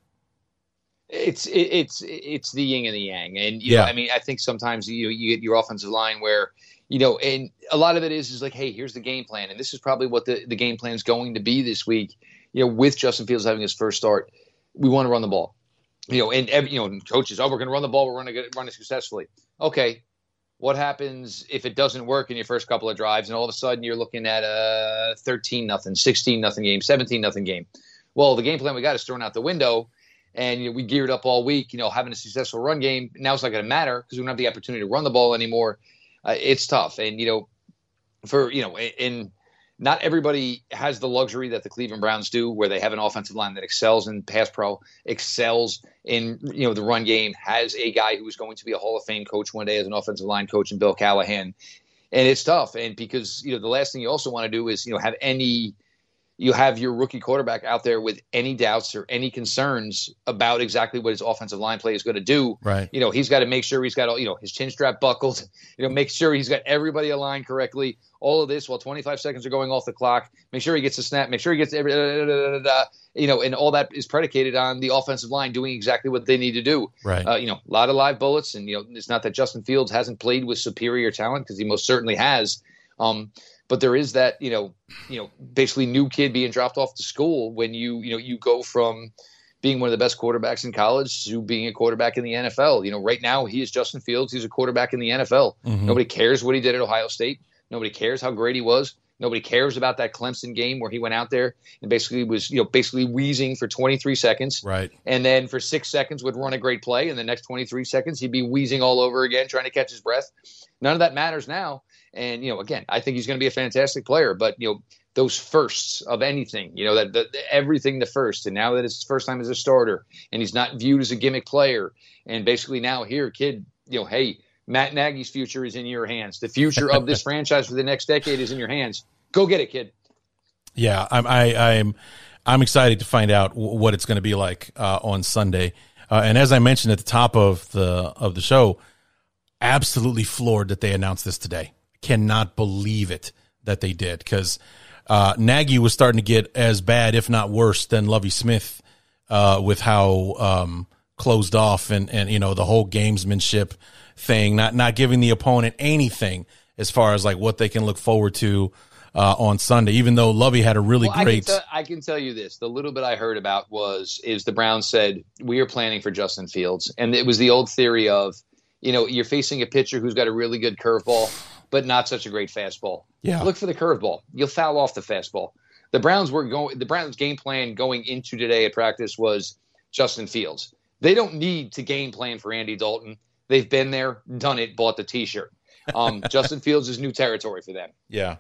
It's it, it's it's the yin and the yang, and you yeah. know, I mean, I think sometimes you you get your offensive line where, you know, and a lot of it is is like, hey, here's the game plan, and this is probably what the, the game plan is going to be this week. You know, with Justin Fields having his first start, we want to run the ball. You know, and every, you know, coaches, oh, we're going to run the ball, we're going to run it successfully. Okay, what happens if it doesn't work in your first couple of drives, and all of a sudden you're looking at a thirteen nothing, sixteen nothing game, seventeen nothing game? Well, the game plan we got is thrown out the window. And you know, we geared up all week, you know, having a successful run game. Now it's not going to matter because we don't have the opportunity to run the ball anymore. Uh, it's tough. And, you know, for, you know, and not everybody has the luxury that the Cleveland Browns do, where they have an offensive line that excels in pass pro, excels in, you know, the run game, has a guy who is going to be a Hall of Fame coach one day as an offensive line coach in Bill Callahan. And it's tough. And because, you know, the last thing you also want to do is, you know, have any – you have your rookie quarterback out there with any doubts or any concerns about exactly what his offensive line play is going to do. Right. You know, he's got to make sure he's got all, you know, his chin strap buckled, you know, make sure he's got everybody aligned correctly. All of this while twenty-five seconds are going off the clock. Make sure he gets a snap. Make sure he gets every, da, da, da, da, da, you know, and all that is predicated on the offensive line doing exactly what they need to do. Right. Uh, you know, a lot of live bullets, and, you know, it's not that Justin Fields hasn't played with superior talent, because he most certainly has. Um, But there is that, you know, you know, basically new kid being dropped off to school when you, you know, you go from being one of the best quarterbacks in college to being a quarterback in the N F L. You know, right now he is Justin Fields. He's a quarterback in the N F L. Mm-hmm. Nobody cares what he did at Ohio State. Nobody cares how great he was. Nobody cares about that Clemson game where he went out there and basically was, you know, basically wheezing for twenty-three seconds. Right. And then for six seconds would run a great play. And the next twenty-three seconds, he'd be wheezing all over again, trying to catch his breath. None of that matters now. And, you know, again, I think he's going to be a fantastic player, but, you know, those firsts of anything, you know, that the, the, everything the first, and now that it's his first time as a starter, and he's not viewed as a gimmick player, and basically now here, kid, you know, hey, Matt Nagy's future is in your hands. The future of this franchise for the next decade is in your hands. Go get it, kid. Yeah, I'm I, I'm I'm excited to find out w- what it's going to be like uh, on Sunday. Uh, and as I mentioned at the top of the of the show, absolutely floored that they announced this today. Cannot believe it that they did, because uh, Nagy was starting to get as bad, if not worse, than Lovie Smith uh, with how um, closed off and, and, you know, the whole gamesmanship thing, not not giving the opponent anything as far as like what they can look forward to uh, on Sunday, even though Lovie had a really well, great. I can, t- I can tell you this. The little bit I heard about was is the Browns said, we are planning for Justin Fields. And it was the old theory of, you know, you're facing a pitcher who's got a really good curveball, but not such a great fastball. Yeah. Look for the curveball. You'll foul off the fastball. The Browns were going. The Browns' game plan going into today at practice was Justin Fields. They don't need to game plan for Andy Dalton. They've been there, done it, bought the T-shirt. Um, Justin Fields is new territory for them. Yeah,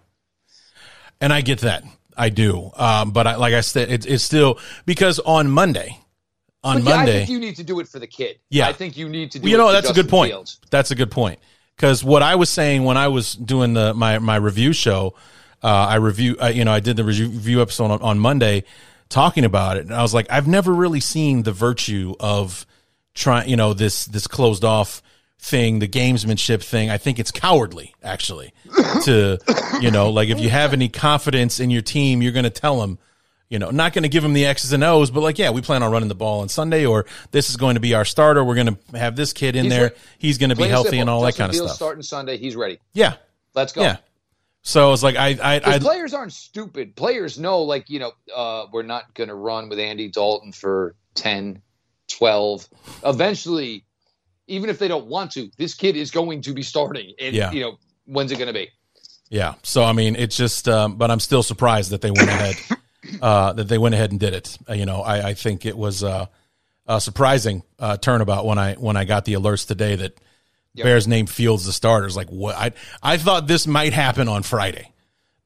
and I get that. I do. Um, but I, like I said, it, it's still because on Monday. On but yeah, Monday, I think you need to do it for the kid. Yeah, I think you need to do. Well, you it know, for that's Justin a good point. Fields. That's a good point. Because what I was saying when I was doing the my my review show, uh, I review, uh, you know, I did the review episode on, on Monday, talking about it, and I was like, I've never really seen the virtue of trying, you know, this this closed off thing, the gamesmanship thing. I think it's cowardly, actually, to, you know, like if you have any confidence in your team, you're going to tell them. You know, not going to give him the X's and O's, but like, yeah, we plan on running the ball on Sunday, or this is going to be our starter. We're going to have this kid in He's there. re- He's going to be healthy simple. and all Justin that kind Fields of stuff. Starting Sunday, he's ready. Yeah, let's go. Yeah. So it's like I, I, I players aren't stupid. Players know, like, you know, uh, we're not going to run with Andy Dalton for ten, twelve. Eventually, even if they don't want to, this kid is going to be starting. And, yeah. you know, when's it going to be? Yeah. So I mean, it's just, um, but I'm still surprised that they went ahead. Uh, that they went ahead and did it. Uh, you know, I, I think it was uh, a surprising uh, turnabout when I when I got the alerts today that yep. Bears named Fields the starters. Like, what? I I thought this might happen on Friday.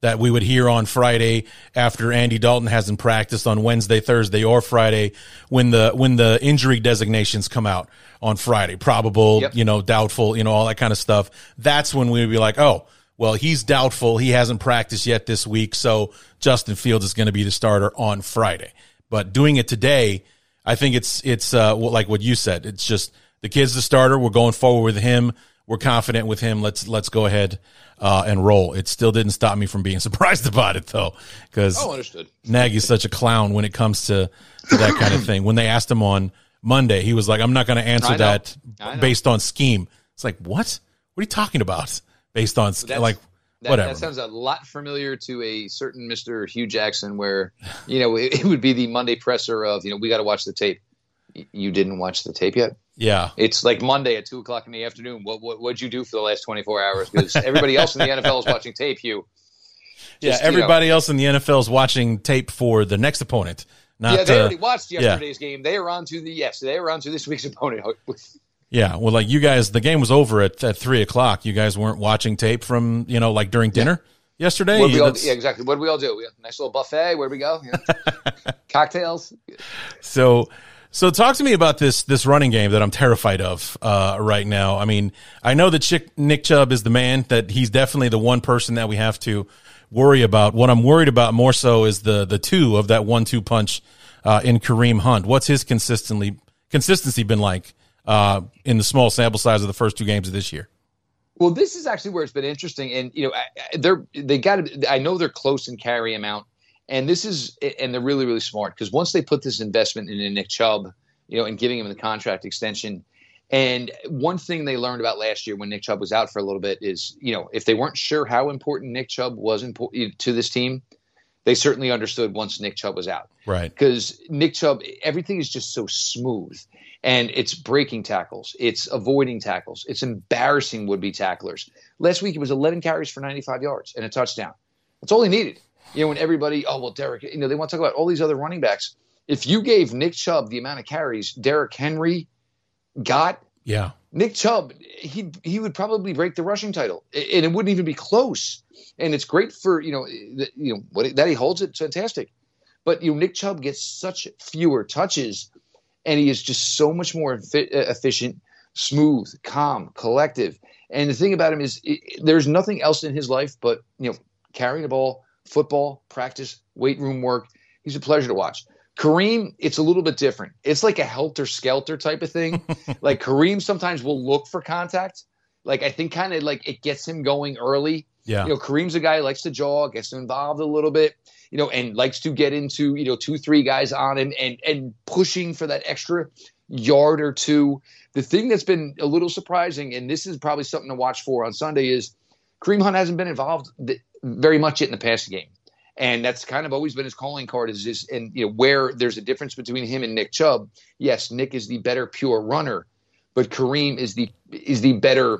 that we would hear on Friday after Andy Dalton hasn't practiced on Wednesday, Thursday, or Friday when the when the injury designations come out on Friday, probable, yep. you know, doubtful, you know, all that kind of stuff. That's when we would be like, oh, well, he's doubtful. He hasn't practiced yet this week, so Justin Fields is going to be the starter on Friday. But doing it today, I think it's it's uh, like what you said. It's just the kid's the starter. We're going forward with him. We're confident with him. Let's let's go ahead uh, and roll. It still didn't stop me from being surprised about it, though, because oh, understood. Nagy's such a clown when it comes to, to that kind of thing. When they asked him on Monday, he was like, I'm not going to answer that based on scheme. It's like, what? What are you talking about? Based on, so like, that, whatever. That sounds a lot familiar to a certain Mister Hugh Jackson where, you know, it, it would be the Monday presser of, you know, we got to watch the tape. You didn't watch the tape yet? Yeah. It's like Monday at two o'clock in the afternoon. What, what, what'd you do for the last twenty-four hours? Because everybody else in the N F L is watching tape, Hugh. Just, yeah, everybody you know. else in the N F L is watching tape for the next opponent. Not, yeah, they uh, already watched yesterday's yeah. game. They are on to the, yes, they are on to this week's opponent. Yeah, well, like you guys, the game was over at, at three o'clock. You guys weren't watching tape from, you know, like during dinner yeah. yesterday? What we all, yeah, exactly. What did we all do? We had a nice little buffet. Where do we go? You know? Cocktails. So... So talk to me about this this running game that I'm terrified of uh, right now. I mean, I know that Chick, Nick Chubb is the man, that he's definitely the one person that we have to worry about. What I'm worried about more so is the the two of that one two punch uh, in Kareem Hunt. What's his consistently consistency been like uh, in the small sample size of the first two games of this year? Well, this is actually where it's been interesting, and you know, they're they got to. I know they're close in carry amount. And this is, and they're really, really smart because once they put this investment in Nick Chubb, you know, and giving him the contract extension, and one thing they learned about last year when Nick Chubb was out for a little bit is, you know, if they weren't sure how important Nick Chubb was important to this team, they certainly understood once Nick Chubb was out. Right. Because Nick Chubb, everything is just so smooth, and it's breaking tackles, it's avoiding tackles, it's embarrassing would-be tacklers. Last week it was eleven carries for ninety-five yards and a touchdown. That's all he needed. You know, when everybody, oh, well, Derek, you know, they want to talk about all these other running backs. If you gave Nick Chubb the amount of carries Derrick Henry got, yeah, Nick Chubb, he he would probably break the rushing title, and it wouldn't even be close. And it's great for, you know, the, you know what that he holds it, it's fantastic. But, you know, Nick Chubb gets such fewer touches, and he is just so much more efficient, smooth, calm, collective. And the thing about him is it, there's nothing else in his life but, you know, carrying the ball, football, practice, weight room work. He's a pleasure to watch. Kareem, it's a little bit different. It's like a helter-skelter type of thing. Like Kareem sometimes will look for contact. Like I think kind of like it gets him going early. Yeah. You know, Kareem's a guy who likes to jog, gets involved a little bit, you know, and likes to get into, you know, two, three guys on him and and pushing for that extra yard or two. The thing that's been a little surprising, and this is probably something to watch for on Sunday, is Kareem Hunt hasn't been involved th- very much yet in the passing game. And that's kind of always been his calling card is this, and you know, where there's a difference between him and Nick Chubb. Yes, Nick is the better pure runner, but Kareem is the is the better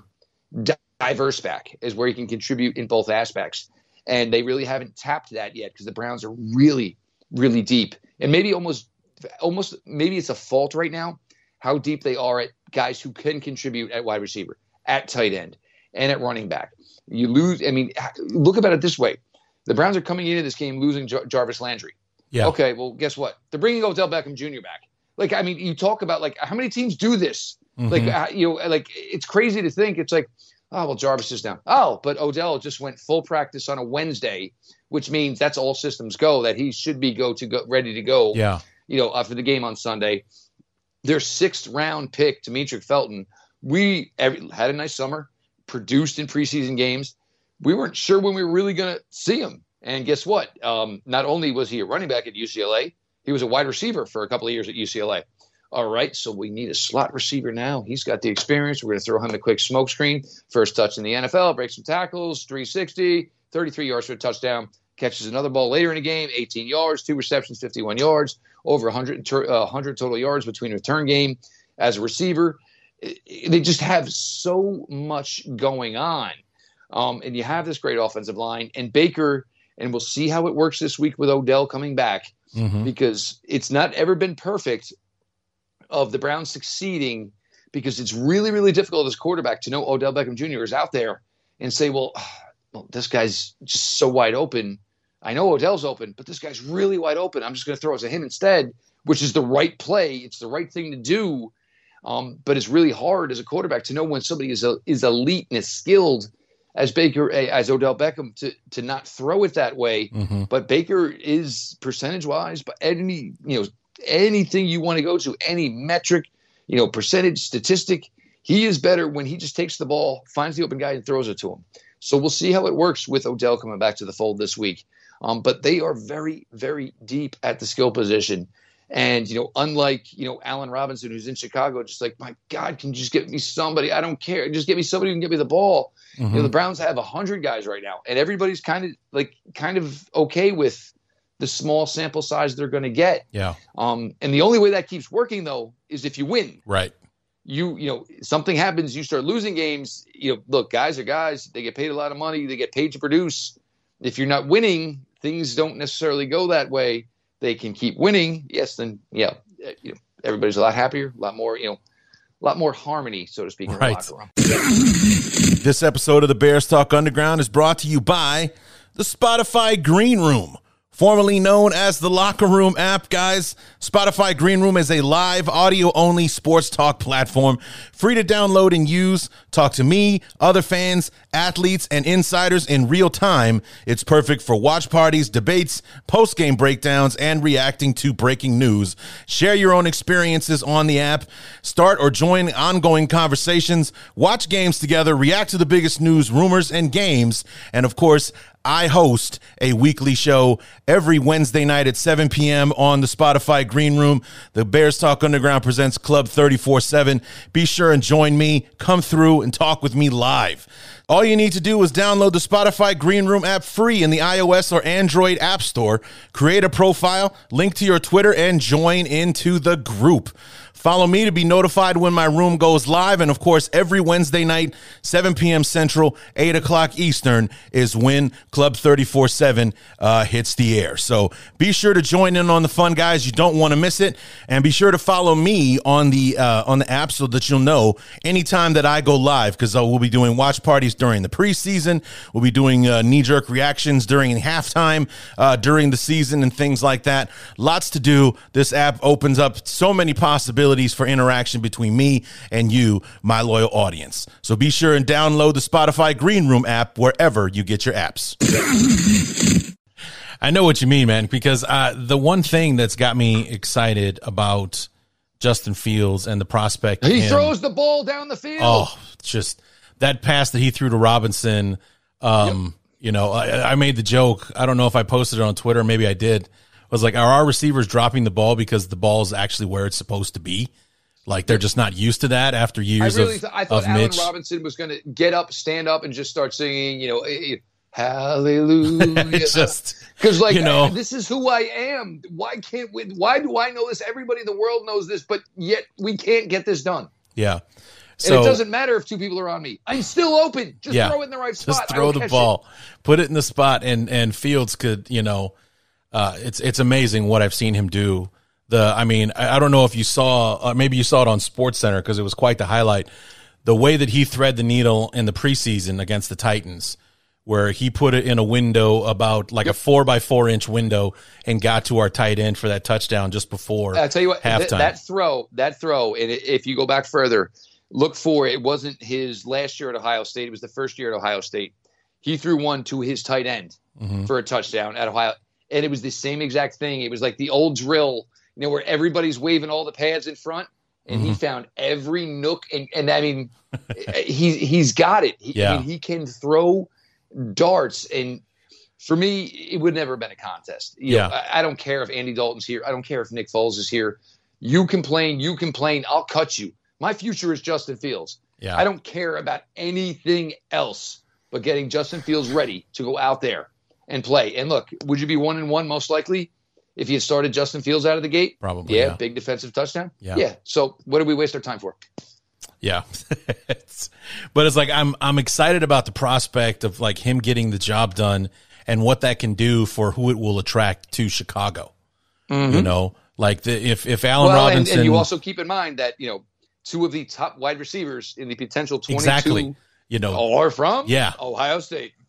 diverse back, is where he can contribute in both aspects. And they really haven't tapped that yet because the Browns are really, really deep. And maybe almost almost maybe it's a fault right now how deep they are at guys who can contribute at wide receiver, at tight end, and at running back. You lose. I mean, look about it this way. The Browns are coming into this game losing Jar- Jarvis Landry. Yeah. Okay, well, guess what? They're bringing Odell Beckham Junior back. Like, I mean, you talk about, like, how many teams do this? Mm-hmm. Like, uh, you know, like, it's crazy to think. It's like, oh, well, Jarvis is down. Oh, but Odell just went full practice on a Wednesday, which means that's all systems go, that he should be go to go ready to go, yeah. you know, after the game on Sunday. Their sixth-round pick, Demetric Felton, we every, had a nice summer, produced in preseason games. We weren't sure when we were really going to see him. And guess what? Um, not only was he a running back at U C L A, he was a wide receiver for a couple of years at U C L A. All right, so we need a slot receiver now. He's got the experience. We're going to throw him a quick smoke screen. First touch in the N F L, breaks some tackles, three sixty, thirty-three yards for a touchdown. Catches another ball later in the game, eighteen yards, two receptions, fifty-one yards, over one hundred, uh, one hundred total yards between return game as a receiver. They just have so much going on. Um, and you have this great offensive line. And Baker, and we'll see how it works this week with Odell coming back, mm-hmm. because it's not ever been perfect of the Browns succeeding, because it's really, really difficult as quarterback to know Odell Beckham Junior is out there and say, well, well, this guy's just so wide open. I know Odell's open, but this guy's really wide open. I'm just going to throw it to him instead, which is the right play. It's the right thing to do. Um, but it's really hard as a quarterback to know when somebody is a, is elite and is skilled as Baker, as Odell Beckham, to to not throw it that way. Mm-hmm. But Baker is percentage wise, but any you know anything you want to go to, any metric, you know, percentage statistic, he is better when he just takes the ball, finds the open guy, and throws it to him. So we'll see how it works with Odell coming back to the fold this week. Um, but they are very, very deep at the skill position. And, you know, unlike, you know, Allen Robinson, who's in Chicago, just like, my God, can you just get me somebody? I don't care. Just get me somebody who can get me the ball. Mm-hmm. You know, the Browns have one hundred guys right now, and everybody's kind of like kind of okay with the small sample size they're going to get. Yeah. Um, and the only way that keeps working, though, is if you win. Right. You, you know, something happens, you start losing games. You know, look, guys are guys. They get paid a lot of money. They get paid to produce. If you're not winning, things don't necessarily go that way. They can keep winning, yes, then yeah, you know, everybody's a lot happier, a lot more, you know, a lot more harmony, so to speak, in right. the locker room. This episode of the Bears Talk Underground is brought to you by the Spotify Green Room, formerly known as the Locker Room app, guys. Spotify Green Room is a live audio-only sports talk platform, free to download and use. Talk to me, other fans, athletes, and insiders in real time. It's perfect for watch parties, debates, post-game breakdowns, and reacting to breaking news. Share your own experiences on the app. Start or join ongoing conversations. Watch games together. React to the biggest news, rumors, and games. And, of course, I host a weekly show every Wednesday night at seven p.m. on the Spotify Green Room. The Bears Talk Underground presents Club thirty-four seven. Be sure and join me. Come through and talk with me live. All you need to do is download the Spotify Green Room app free in the iOS or Android App Store. Create a profile, link to your Twitter, and join into the group. Follow me to be notified when my room goes live. And, of course, every Wednesday night, seven p.m. Central, eight o'clock Eastern, is when Club thirty-four seven uh, hits the air. So be sure to join in on the fun, guys. You don't want to miss it. And be sure to follow me on the uh, on the app so that you'll know anytime that I go live, because uh, we'll be doing watch parties during the preseason. We'll be doing uh, knee-jerk reactions during halftime, uh, during the season, and things like that. Lots to do. This app opens up so many possibilities for interaction between me and you, my loyal audience. So be sure and download the Spotify Green Room app wherever you get your apps. I know what you mean, man, because uh, the one thing that's got me excited about Justin Fields and the prospect. He him, throws the ball down the field. Oh, just that pass that he threw to Robinson. Um, yep. You know, I, I made the joke. I don't know if I posted it on Twitter. Maybe I did. Was like, are our receivers dropping the ball because the ball is actually where it's supposed to be? Like, they're just not used to that after years I really of th- I thought of Allen Mitch. Robinson was going to get up, stand up, and just start singing, you know, hallelujah. Just, because, like, you know, this is who I am. Why can't we? Why do I know this? Everybody in the world knows this, but yet we can't get this done. Yeah. So, and it doesn't matter if two people are on me. I'm still open. Just yeah, throw it in the right spot. Just throw the ball. It. Put it in the spot, and, and Fields could, you know, Uh, it's it's amazing what I've seen him do. The I mean, I, I don't know if you saw, uh, maybe you saw it on SportsCenter because it was quite the highlight. The way that he thread the needle in the preseason against the Titans, where he put it in a window about like yep. a four by four inch window and got to our tight end for that touchdown just before I'll tell you what, halftime. Th- that throw, that throw, and if you go back further, look for it. It wasn't his last year at Ohio State. It was the first year at Ohio State. He threw one to his tight end mm-hmm. for a touchdown at Ohio. And it was the same exact thing. It was like the old drill, you know, where everybody's waving all the pads in front, and mm-hmm. he found every nook. And, and I mean, he, he's got it. He, yeah. I mean, he can throw darts. And for me, it would never have been a contest. You yeah. know, I, I don't care if Andy Dalton's here. I don't care if Nick Foles is here. You complain, you complain, I'll cut you. My future is Justin Fields. Yeah. I don't care about anything else but getting Justin Fields ready to go out there and play. And look, would you be one and one most likely if you had started Justin Fields out of the gate? Probably. Yeah, yeah. Big defensive touchdown. Yeah. Yeah. So what do we waste our time for? Yeah. it's, but it's like I'm I'm excited about the prospect of like him getting the job done and what that can do for who it will attract to Chicago. Mm-hmm. You know, like the, if if Allen well, Robinson, and, and you also keep in mind that you know two of the top wide receivers in the potential twenty-two exactly. You know, are from yeah. Ohio State.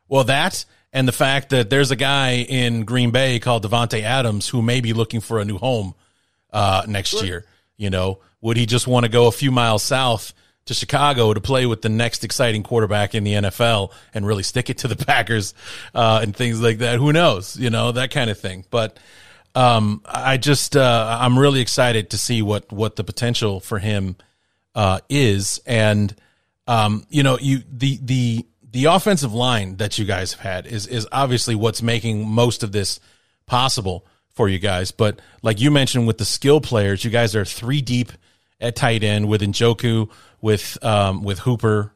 Well, that and the fact that there's a guy in Green Bay called Devontae Adams who may be looking for a new home uh, next sure. year. You know, would he just want to go a few miles south to Chicago to play with the next exciting quarterback in the N F L and really stick it to the Packers uh, and things like that? Who knows? You know, that kind of thing. But um, I just uh, I'm really excited to see what what the potential for him uh, is. And um, you know, you the the the offensive line that you guys have had is is obviously what's making most of this possible for you guys. But like you mentioned with the skill players, you guys are three deep at tight end with Njoku, with um, with Hooper,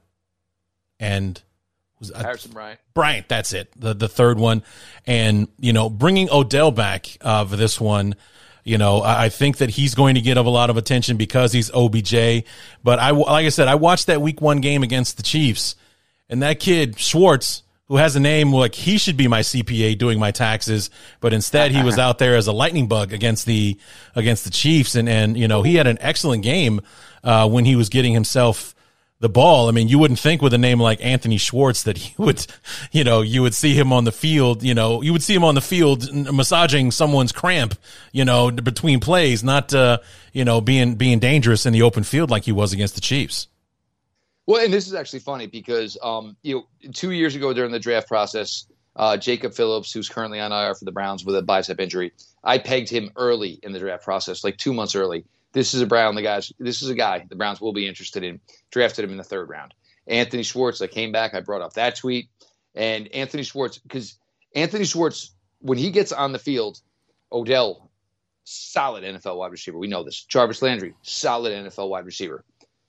and was Harrison Bryant. Bryant, that's it, the the third one. And, you know, bringing Odell back uh, for this one, you know, I, I think that he's going to get a lot of attention because he's O B J. But I, like I said, I watched that week one game against the Chiefs, and that kid, Schwartz, who has a name like he should be my C P A doing my taxes, but instead he was out there as a lightning bug against the against the Chiefs, and and you know he had an excellent game uh, when he was getting himself the ball. I mean, you wouldn't think with a name like Anthony Schwartz that he would, you know, you would see him on the field, you know, you would see him on the field massaging someone's cramp, you know, between plays, not uh, you know being being dangerous in the open field like he was against the Chiefs. Well, and this is actually funny because, um, you know, two years ago during the draft process, uh, Jacob Phillips, who's currently on I R for the Browns with a bicep injury, I pegged him early in the draft process, like two months early. This is a Brown, the guys. This is a guy the Browns will be interested in. Drafted him in the third round. Anthony Schwartz, I came back, I brought up that tweet, and Anthony Schwartz, because Anthony Schwartz, when he gets on the field, Odell, solid N F L wide receiver. We know this. Jarvis Landry, solid N F L wide receiver.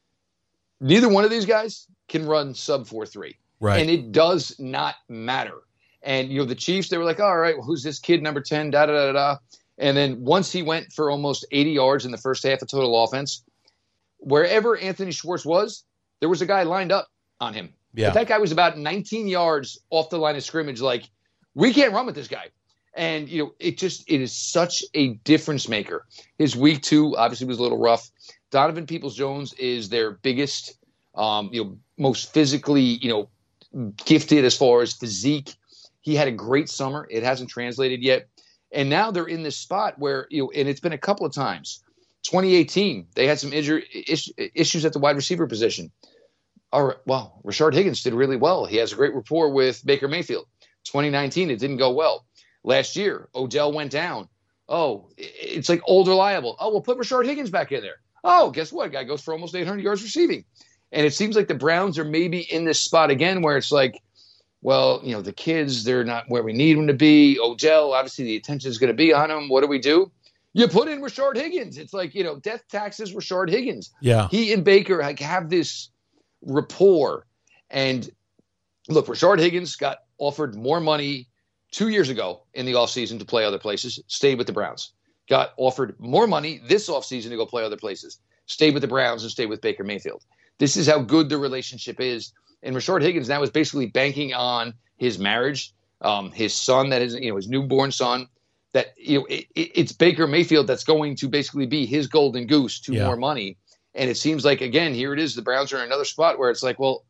Neither one of these guys can run sub four three. Right. And it does not matter. And, you know, the Chiefs, they were like, all right, well, who's this kid, number ten, da, da, da, da. And then once he went for almost eighty yards in the first half of total offense, wherever Anthony Schwartz was, there was a guy lined up on him. Yeah. But that guy was about nineteen yards off the line of scrimmage. Like, we can't run with this guy. And, you know, it just, it is such a difference maker. His week two obviously was a little rough. Donovan Peoples-Jones is their biggest, um, you know, most physically, you know, gifted as far as physique. He had a great summer. It hasn't translated yet. And now they're in this spot where, you know, and it's been a couple of times. twenty eighteen, they had some injury, is, issues at the wide receiver position. All right, well, Rashard Higgins did really well. He has a great rapport with Baker Mayfield. twenty nineteen, it didn't go well. Last year, Odell went down. Oh, it's like old reliable. Oh, we'll put Rashard Higgins back in there. Oh, guess what? Guy goes for almost eight hundred yards receiving. And it seems like the Browns are maybe in this spot again where it's like, well, you know, the kids, they're not where we need them to be. Odell, obviously the attention is going to be on him. What do we do? You put in Rashard Higgins. It's like, you know, death taxes Rashard Higgins. Yeah. He and Baker like, have this rapport. And look, Rashard Higgins got offered more money two years ago in the offseason to play other places, stayed with the Browns. Got offered more money this offseason to go play other places, stayed with the Browns and stayed with Baker Mayfield. This is how good the relationship is. And Rashard Higgins now is basically banking on his marriage, um, his son, that is, you know, his newborn son, that, you know, it, it's Baker Mayfield that's going to basically be his golden goose to yeah. more money. And it seems like, again, here it is. The Browns are in another spot where it's like, well,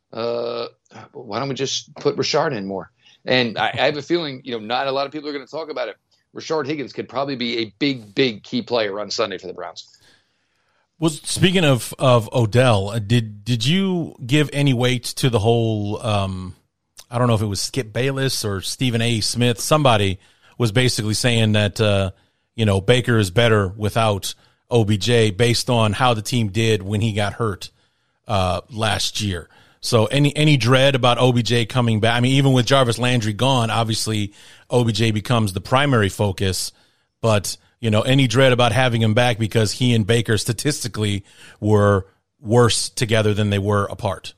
uh, why don't we just put Rashard in more? And I, I have a feeling, you know, not a lot of people are going to talk about it. Rashard Higgins could probably be a big, big key player on Sunday for the Browns. Well, speaking of, of Odell, did did you give any weight to the whole, um, I don't know if it was Skip Bayless or Stephen A. Smith, somebody was basically saying that, uh, you know, Baker is better without O B J based on how the team did when he got hurt uh, last year. So any any dread about O B J coming back? I mean, even with Jarvis Landry gone, obviously O B J becomes the primary focus. But, you know, any dread about having him back because he and Baker statistically were worse together than they were apart?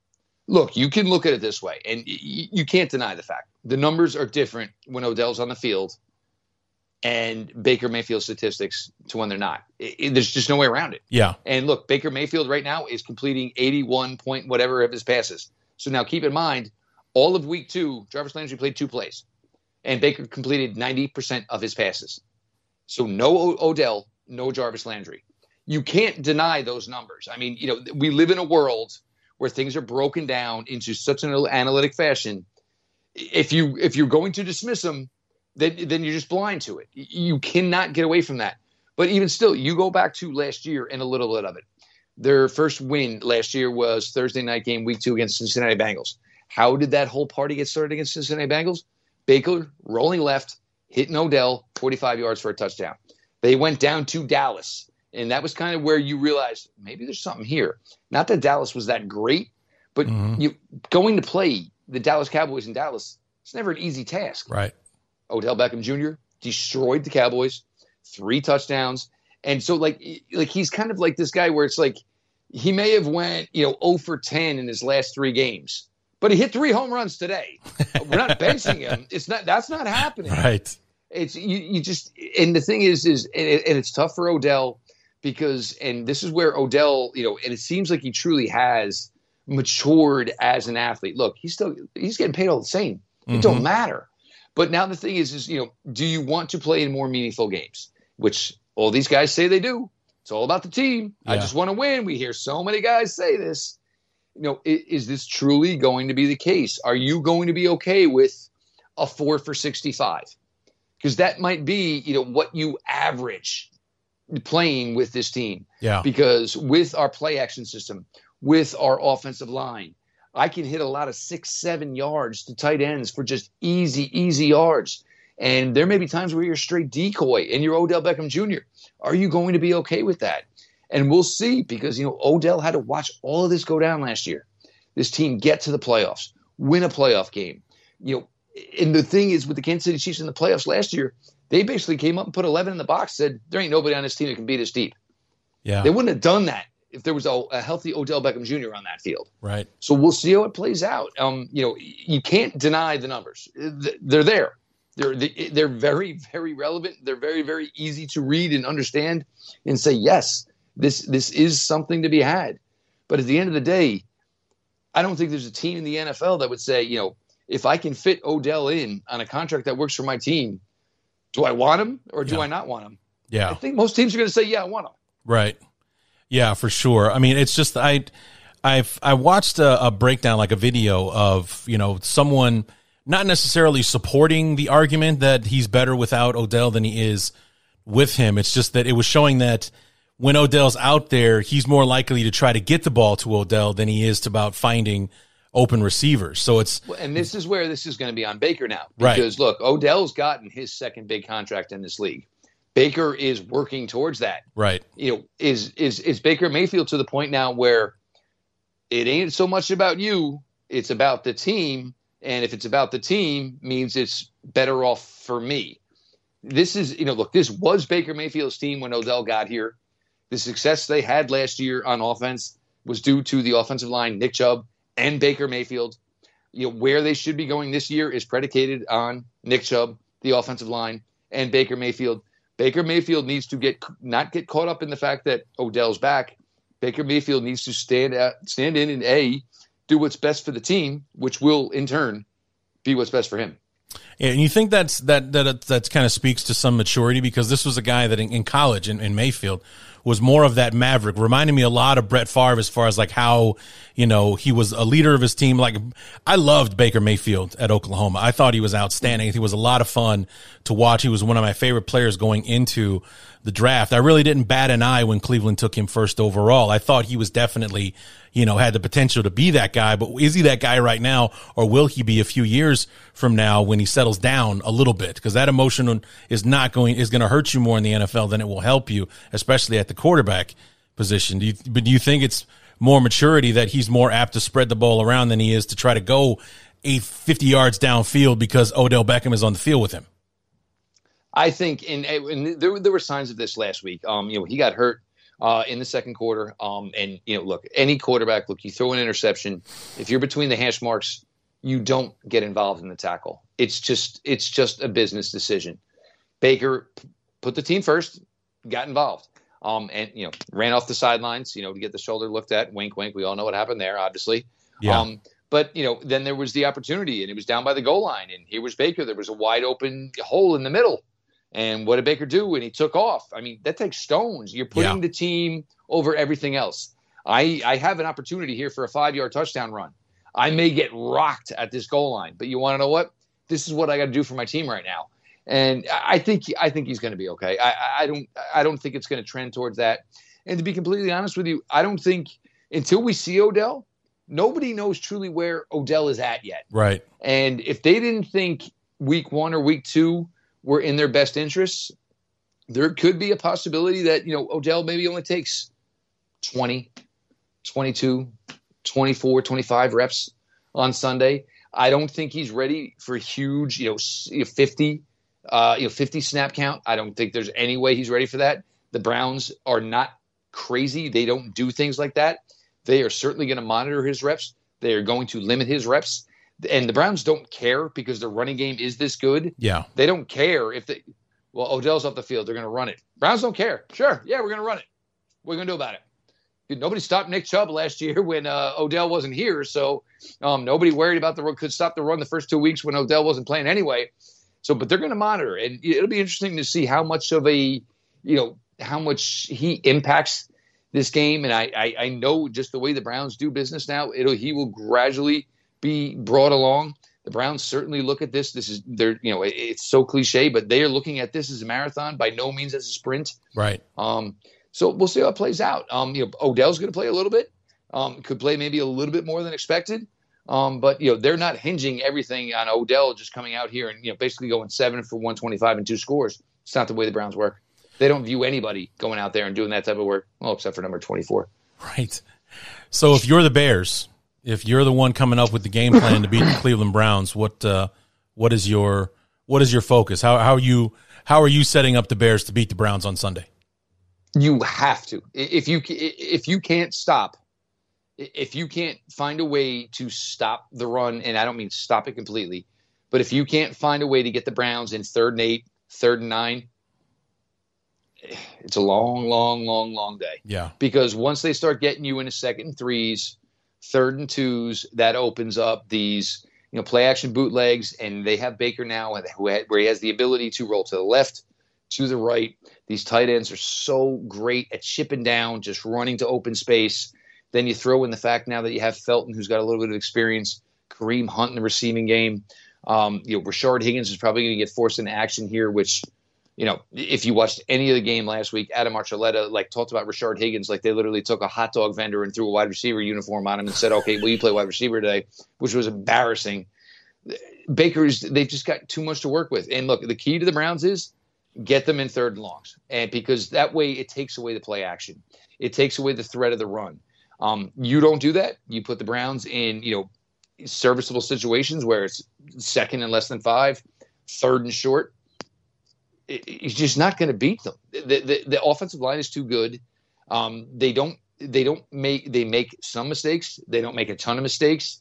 Look, you can look at it this way, and y- you can't deny the fact. The numbers are different when Odell's on the field and Baker Mayfield's statistics to when they're not. It, it, there's just no way around it. Yeah. And look, Baker Mayfield right now is completing eighty-one point whatever of his passes. So now keep in mind, all of week two, Jarvis Landry played two plays, and Baker completed ninety percent of his passes. So no o- Odell, no Jarvis Landry. You can't deny those numbers. I mean, you know, we live in a world where things are broken down into such an analytic fashion. if you if you're going to dismiss him, then then you're just blind to it. You cannot get away from that. But even still, you go back to last year and a little bit of it. Their first win last year was Thursday night game, week two against Cincinnati Bengals. How did that whole party get started against Cincinnati Bengals? Baker rolling left, hitting Odell, forty-five yards for a touchdown. They went down to Dallas, and that was kind of where you realized maybe there's something here. Not that Dallas was that great, but mm-hmm. you going to play the Dallas Cowboys in Dallas, it's never an easy task. Right. Odell Beckham Junior destroyed the Cowboys, three touchdowns. And so, like, like he's kind of like this guy where it's like he may have went, you know, zero for ten in his last three games, but he hit three home runs today. We're not benching him. It's not. That's not happening. Right. It's you. You just and the thing is, is and, it, and it's tough for Odell because, and this is where Odell, you know, and it seems like he truly has matured as an athlete. Look, he's still he's getting paid all the same. It mm-hmm. don't matter. But now the thing is, is you know, do you want to play in more meaningful games? Which all these guys say they do. It's all about the team. Yeah. I just want to win. We hear so many guys say this. You know, is, is this truly going to be the case? Are you going to be okay with a four for sixty-five? Because that might be, you know, what you average playing with this team. Yeah. Because with our play action system, with our offensive line, I can hit a lot of six, seven yards to tight ends for just easy, easy yards. And there may be times where you're straight decoy and you're Odell Beckham Junior Are you going to be okay with that? And we'll see because, you know, Odell had to watch all of this go down last year. This team get to the playoffs, win a playoff game. You know, and the thing is with the Kansas City Chiefs in the playoffs last year, they basically came up and put eleven in the box, said there ain't nobody on this team that can beat us deep. Yeah. They wouldn't have done that if there was a, a healthy Odell Beckham Junior on that field. Right. So we'll see how it plays out. Um, you know, you can't deny the numbers. They're there. They're they're very, very relevant. They're very, very easy to read and understand and say, yes, this this is something to be had. But at the end of the day, I don't think there's a team in the N F L that would say, you know, if I can fit Odell in on a contract that works for my team, do I want him or do yeah. I not want him? Yeah. I think most teams are going to say, yeah, I want him. Right. Yeah, for sure. I mean, it's just I I've I watched a, a breakdown, like a video of, you know, someone not necessarily supporting the argument that he's better without Odell than he is with him. It's just that it was showing that when Odell's out there, he's more likely to try to get the ball to Odell than he is to about finding open receivers. So it's and this is where this is going to be on Baker now. Right. Because look, Odell's gotten his second big contract in this league. Baker is working towards that. Right. You know, is is is Baker Mayfield to the point now where it ain't so much about you, it's about the team. And if it's about the team, means it's better off for me. This is, you know, look, this was Baker Mayfield's team when Odell got here. The success they had last year on offense was due to the offensive line, Nick Chubb and Baker Mayfield. You know, where they should be going this year is predicated on Nick Chubb, the offensive line, and Baker Mayfield. Baker Mayfield needs to get not get caught up in the fact that Odell's back. Baker Mayfield needs to stand out, stand in and A, do what's best for the team, which will in turn be what's best for him. Yeah, and you think that's that that that kind of speaks to some maturity, because this was a guy that in, in college in, in Mayfield was more of that maverick, reminded me a lot of Brett Favre as far as like how, you know, he was a leader of his team. Like, I loved Baker Mayfield at Oklahoma. I thought he was outstanding. He was a lot of fun to watch. He was one of my favorite players going into the draft. I really didn't bat an eye when Cleveland took him first overall. I thought he was definitely, you know, had the potential to be that guy, but is he that guy right now, or will he be a few years from now when he settles down a little bit? Because that emotion is not going, is going to hurt you more in the N F L than it will help you, especially at the quarterback position. Do you, but do you think it's more maturity that he's more apt to spread the ball around than he is to try to go eight, fifty yards downfield because Odell Beckham is on the field with him? I think, and, and there, there were signs of this last week. Um, you know, he got hurt uh, in the second quarter. Um, and, you know, look, any quarterback, look, you throw an interception. If you're between the hash marks, you don't get involved in the tackle. It's just, it's just a business decision. Baker put the team first, got involved, um, and, you know, ran off the sidelines, you know, to get the shoulder looked at. Wink, wink. We all know what happened there, obviously. Yeah. Um, but, you know, then there was the opportunity, and it was down by the goal line. And here was Baker. There was a wide open hole in the middle. And what did Baker do? And he took off. I mean, that takes stones. You're putting yeah. the team over everything else. I, I have an opportunity here for a five-yard touchdown run. I may get rocked at this goal line, but you want to know what? This is what I got to do for my team right now. And I think I think he's going to be okay. I, I don't I don't think it's going to trend towards that. And to be completely honest with you, I don't think until we see Odell, nobody knows truly where Odell is at yet. Right. And if they didn't think week one or week two were in their best interests, there could be a possibility that, you know, Odell maybe only takes twenty, twenty-two, twenty-four, twenty-five reps on Sunday. I don't think he's ready for huge, you know, fifty, uh, you know, fifty snap count. I don't think there's any way he's ready for that. The Browns are not crazy. They don't do things like that. They are certainly going to monitor his reps. They are going to limit his reps. And the Browns don't care because their running game is this good. Yeah. They don't care if they, well, Odell's off the field. They're going to run it. Browns don't care. Sure. Yeah, we're going to run it. What are you going to do about it? Nobody stopped Nick Chubb last year when uh, Odell wasn't here. So um, nobody worried about the run, could stop the run the first two weeks when Odell wasn't playing anyway. So, but they're going to monitor, and it'll be interesting to see how much of a, you know, how much he impacts this game. And I, I, I know just the way the Browns do business now, it'll, he will gradually be brought along. The Browns certainly look at this. This is they're, you know, it, it's so cliche, but they are looking at this as a marathon, by no means as a sprint. Right. Um, So we'll see how it plays out. Um, you know, Odell's going to play a little bit. Um, could play maybe a little bit more than expected. Um, but you know, they're not hinging everything on Odell just coming out here and, you know, basically going seven for one twenty-five and two scores. It's not the way the Browns work. They don't view anybody going out there and doing that type of work. Well, except for number twenty-four. Right. So if you're the Bears, if you're the one coming up with the game plan to beat the Cleveland Browns, what uh, what is your what is your focus? How how are you how are you setting up the Bears to beat the Browns on Sunday? You have to. If you if you can't stop, if you can't find a way to stop the run, and I don't mean stop it completely, but if you can't find a way to get the Browns in third and eight, third and nine, it's a long, long, long, long day. Yeah. Because once they start getting you into second and threes, third and twos, that opens up these, you know, play action bootlegs, and they have Baker now where he has the ability to roll to the left, to the right. These tight ends are so great at chipping down, just running to open space. Then you throw in the fact now that you have Felton, who's got a little bit of experience, Kareem Hunt in the receiving game. Um, you know, Rashard Higgins is probably going to get forced into action here, which, you know, if you watched any of the game last week, Adam Archuleta, like, talked about Rashard Higgins like they literally took a hot dog vendor and threw a wide receiver uniform on him and said, okay, well, you play wide receiver today, which was embarrassing. Baker's, they've just got too much to work with. And look, the key to the Browns is get them in third and longs, and because that way it takes away the play action. It takes away the threat of the run. Um, you don't do that. You put the Browns in, you know, serviceable situations where it's second and less than five, third and short. It, it's just not going to beat them. The, the the offensive line is too good. Um, they don't they don't make they make some mistakes. They don't make a ton of mistakes.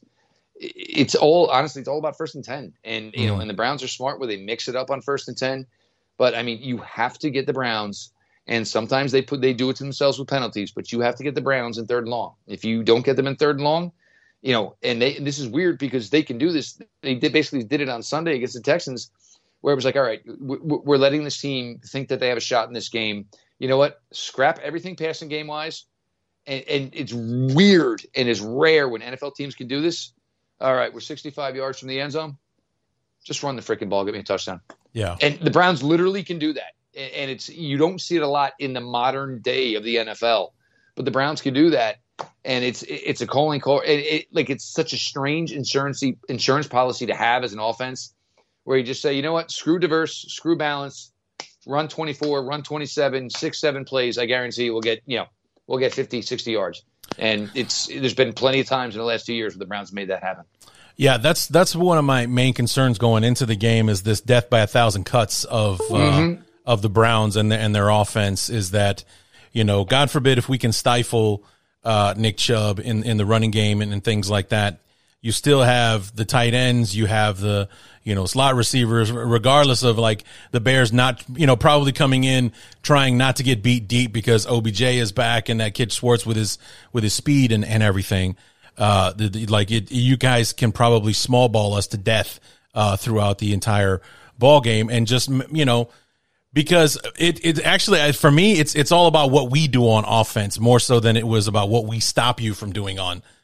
It's all honestly, it's all about first and ten, and you know, and the Browns are smart where they mix it up on first and ten. But, I mean, you have to get the Browns, and sometimes they put they do it to themselves with penalties, but you have to get the Browns in third and long. If you don't get them in third and long, you know, and they and this is weird because they can do this. They did, basically did it on Sunday against the Texans, where it was like, all right, we're letting this team think that they have a shot in this game. You know what? Scrap everything passing game-wise, and, and it's weird and it's rare when N F L teams can do this. All right, we're sixty-five yards from the end zone. Just run the freaking ball, get me a touchdown. Yeah. And the Browns literally can do that. And it's you don't see it a lot in the modern day of the N F L. But the Browns can do that. And it's it's a calling call. It, it, like it's such a strange insurance insurance policy to have as an offense where you just say, you know what, screw diverse, screw balance, run twenty-four, run twenty-seven, six, seven plays. I guarantee we'll get, you know, we'll get fifty, sixty yards. And it's there's been plenty of times in the last two years where the Browns made that happen. Yeah, that's that's one of my main concerns going into the game is this death by a thousand cuts of uh, mm-hmm. of the Browns and the, and their offense is that, you know, God forbid if we can stifle uh, Nick Chubb in, in the running game and, and things like that, you still have the tight ends, you have the, you know, slot receivers, regardless of like the Bears not, you know, probably coming in trying not to get beat deep because O B J is back and that kid Schwartz with his with his speed and, and everything. Uh, the, the, like it, you guys can probably small ball us to death uh, throughout the entire ball game, and just you know, because it it actually for me it's it's all about what we do on offense more so than it was about what we stop you from doing on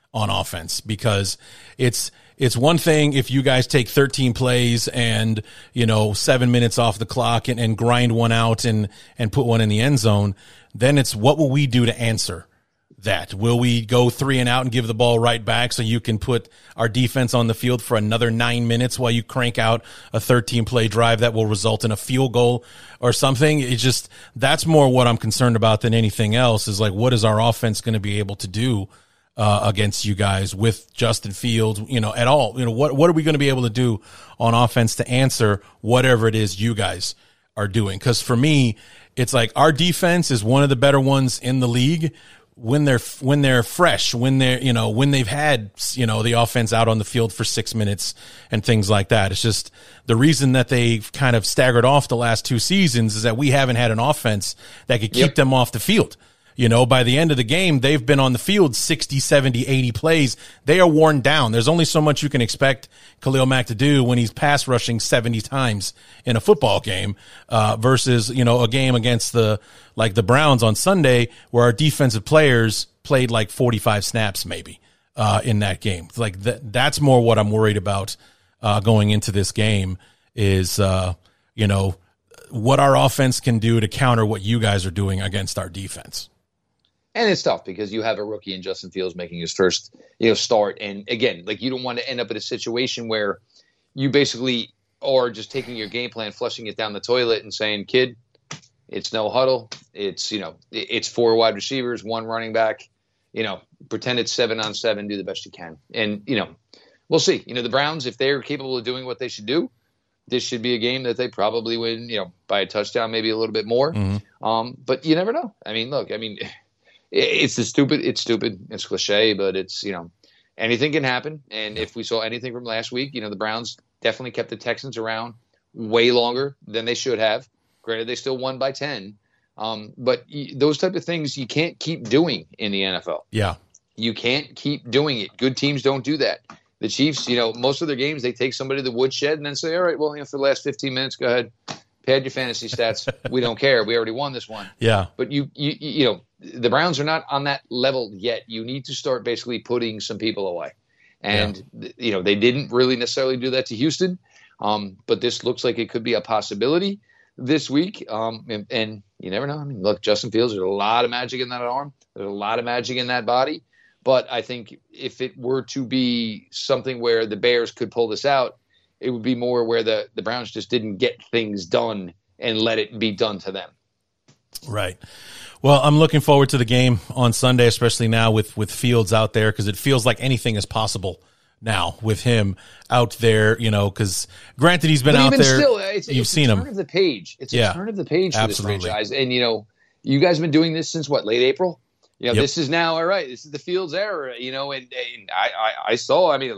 on offense, because it's it's one thing if you guys take thirteen plays and, you know, seven minutes off the clock and, and grind one out and and put one in the end zone. Then it's what will we do to answer that? Will we go three and out and give the ball right back so you can put our defense on the field for another nine minutes while you crank out a thirteen play drive that will result in a field goal or something? It's just, that's more what I'm concerned about than anything else, is like, what is our offense going to be able to do uh, against you guys with Justin Fields, you know, at all? You know, what, what are we going to be able to do on offense to answer whatever it is you guys are doing? Because for me, it's like our defense is one of the better ones in the league when they're when they're fresh, when they're, you know, when they've had, you know, the offense out on the field for six minutes and things like that. It's just the reason that they've kind of staggered off the last two seasons is that we haven't had an offense that could keep yep. them off the field. You know, by the end of the game, they've been on the field sixty, seventy, eighty plays. They are worn down. There's only so much you can expect Khalil Mack to do when he's pass rushing seventy times in a football game uh, versus, you know, a game against the, like the Browns on Sunday where our defensive players played like forty-five snaps maybe uh, in that game. Like th- that's more what I'm worried about uh, going into this game is, uh, you know, what our offense can do to counter what you guys are doing against our defense. And it's tough because you have a rookie in Justin Fields making his first, you know, start. And again, like you don't want to end up in a situation where you basically are just taking your game plan, flushing it down the toilet and saying, kid, it's no huddle. It's, you know, it's four wide receivers, one running back, you know, pretend it's seven on seven, do the best you can. And, you know, we'll see. You know, the Browns, if they're capable of doing what they should do, this should be a game that they probably win, you know, by a touchdown, maybe a little bit more. Mm-hmm. Um, but you never know. I mean, look, I mean, it's the stupid, it's stupid, it's cliche, but it's, you know, anything can happen. And if we saw anything from last week, you know, the Browns definitely kept the Texans around way longer than they should have. Granted, they still won by ten. Um, but y- those type of things you can't keep doing in the N F L. Yeah. You can't keep doing it. Good teams don't do that. The Chiefs, you know, most of their games, they take somebody to the woodshed and then say, all right, well, you know, for the last fifteen minutes, go ahead, pad your fantasy stats. We don't care. We already won this one. Yeah. But, you, you, you know, the Browns are not on that level yet. You need to start basically putting some people away. And, yeah. you know, they didn't really necessarily do that to Houston. Um, but this looks like it could be a possibility this week. Um, and, and you never know. I mean, look, Justin Fields, there's a lot of magic in that arm. There's a lot of magic in that body. But I think if it were to be something where the Bears could pull this out, it would be more where the, the Browns just didn't get things done and let it be done to them. Right. Well, I'm looking forward to the game on Sunday, especially now with, with Fields out there, because it feels like anything is possible now with him out there, you know, because granted he's been but out even there. Still, it's, you've it's seen a him. turn of the page. It's yeah, a turn of the page for absolutely. this franchise. And, you know, you guys have been doing this since what, late April? You know, yep. This is now, all right, this is the Fields era, you know, and, and I, I, I saw, I mean, a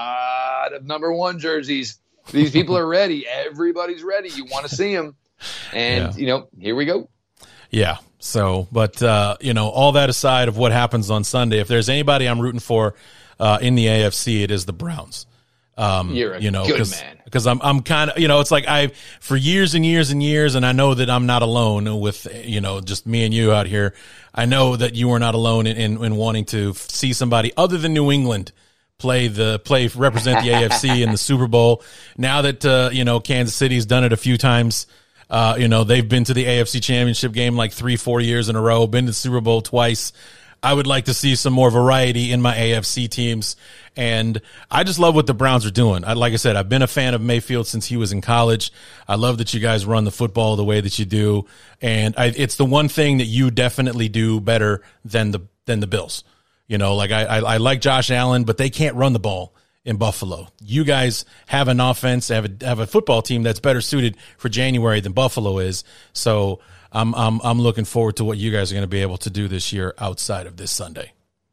lot of number one jerseys. These people are ready. Everybody's ready. You want to see them. And, yeah. you know, here we go. Yeah. So, but, uh, you know, all that aside of what happens on Sunday, if there's anybody I'm rooting for uh, in the A F C, it is the Browns. Um, You're a you know, good man. Because I'm, I'm kind of, you know, it's like I, for years and years and years, and I know that I'm not alone with, you know, just me and you out here. I know that you are not alone in, in, in wanting to see somebody other than New England play the play represent the A F C in the Super Bowl. Now that uh, you know, Kansas City's done it a few times. Uh, you know, they've been to the A F C Championship game like three, four years in a row. Been to the Super Bowl twice. I would like to see some more variety in my A F C teams, and I just love what the Browns are doing. I, like I said, I've been a fan of Mayfield since he was in college. I love that you guys run the football the way that you do, and I, it's the one thing that you definitely do better than the than the Bills. You know, like I, I, I like Josh Allen, but they can't run the ball in Buffalo. You guys have an offense, have a have a football team that's better suited for January than Buffalo is. So I'm I'm I'm looking forward to what you guys are going to be able to do this year outside of this Sunday.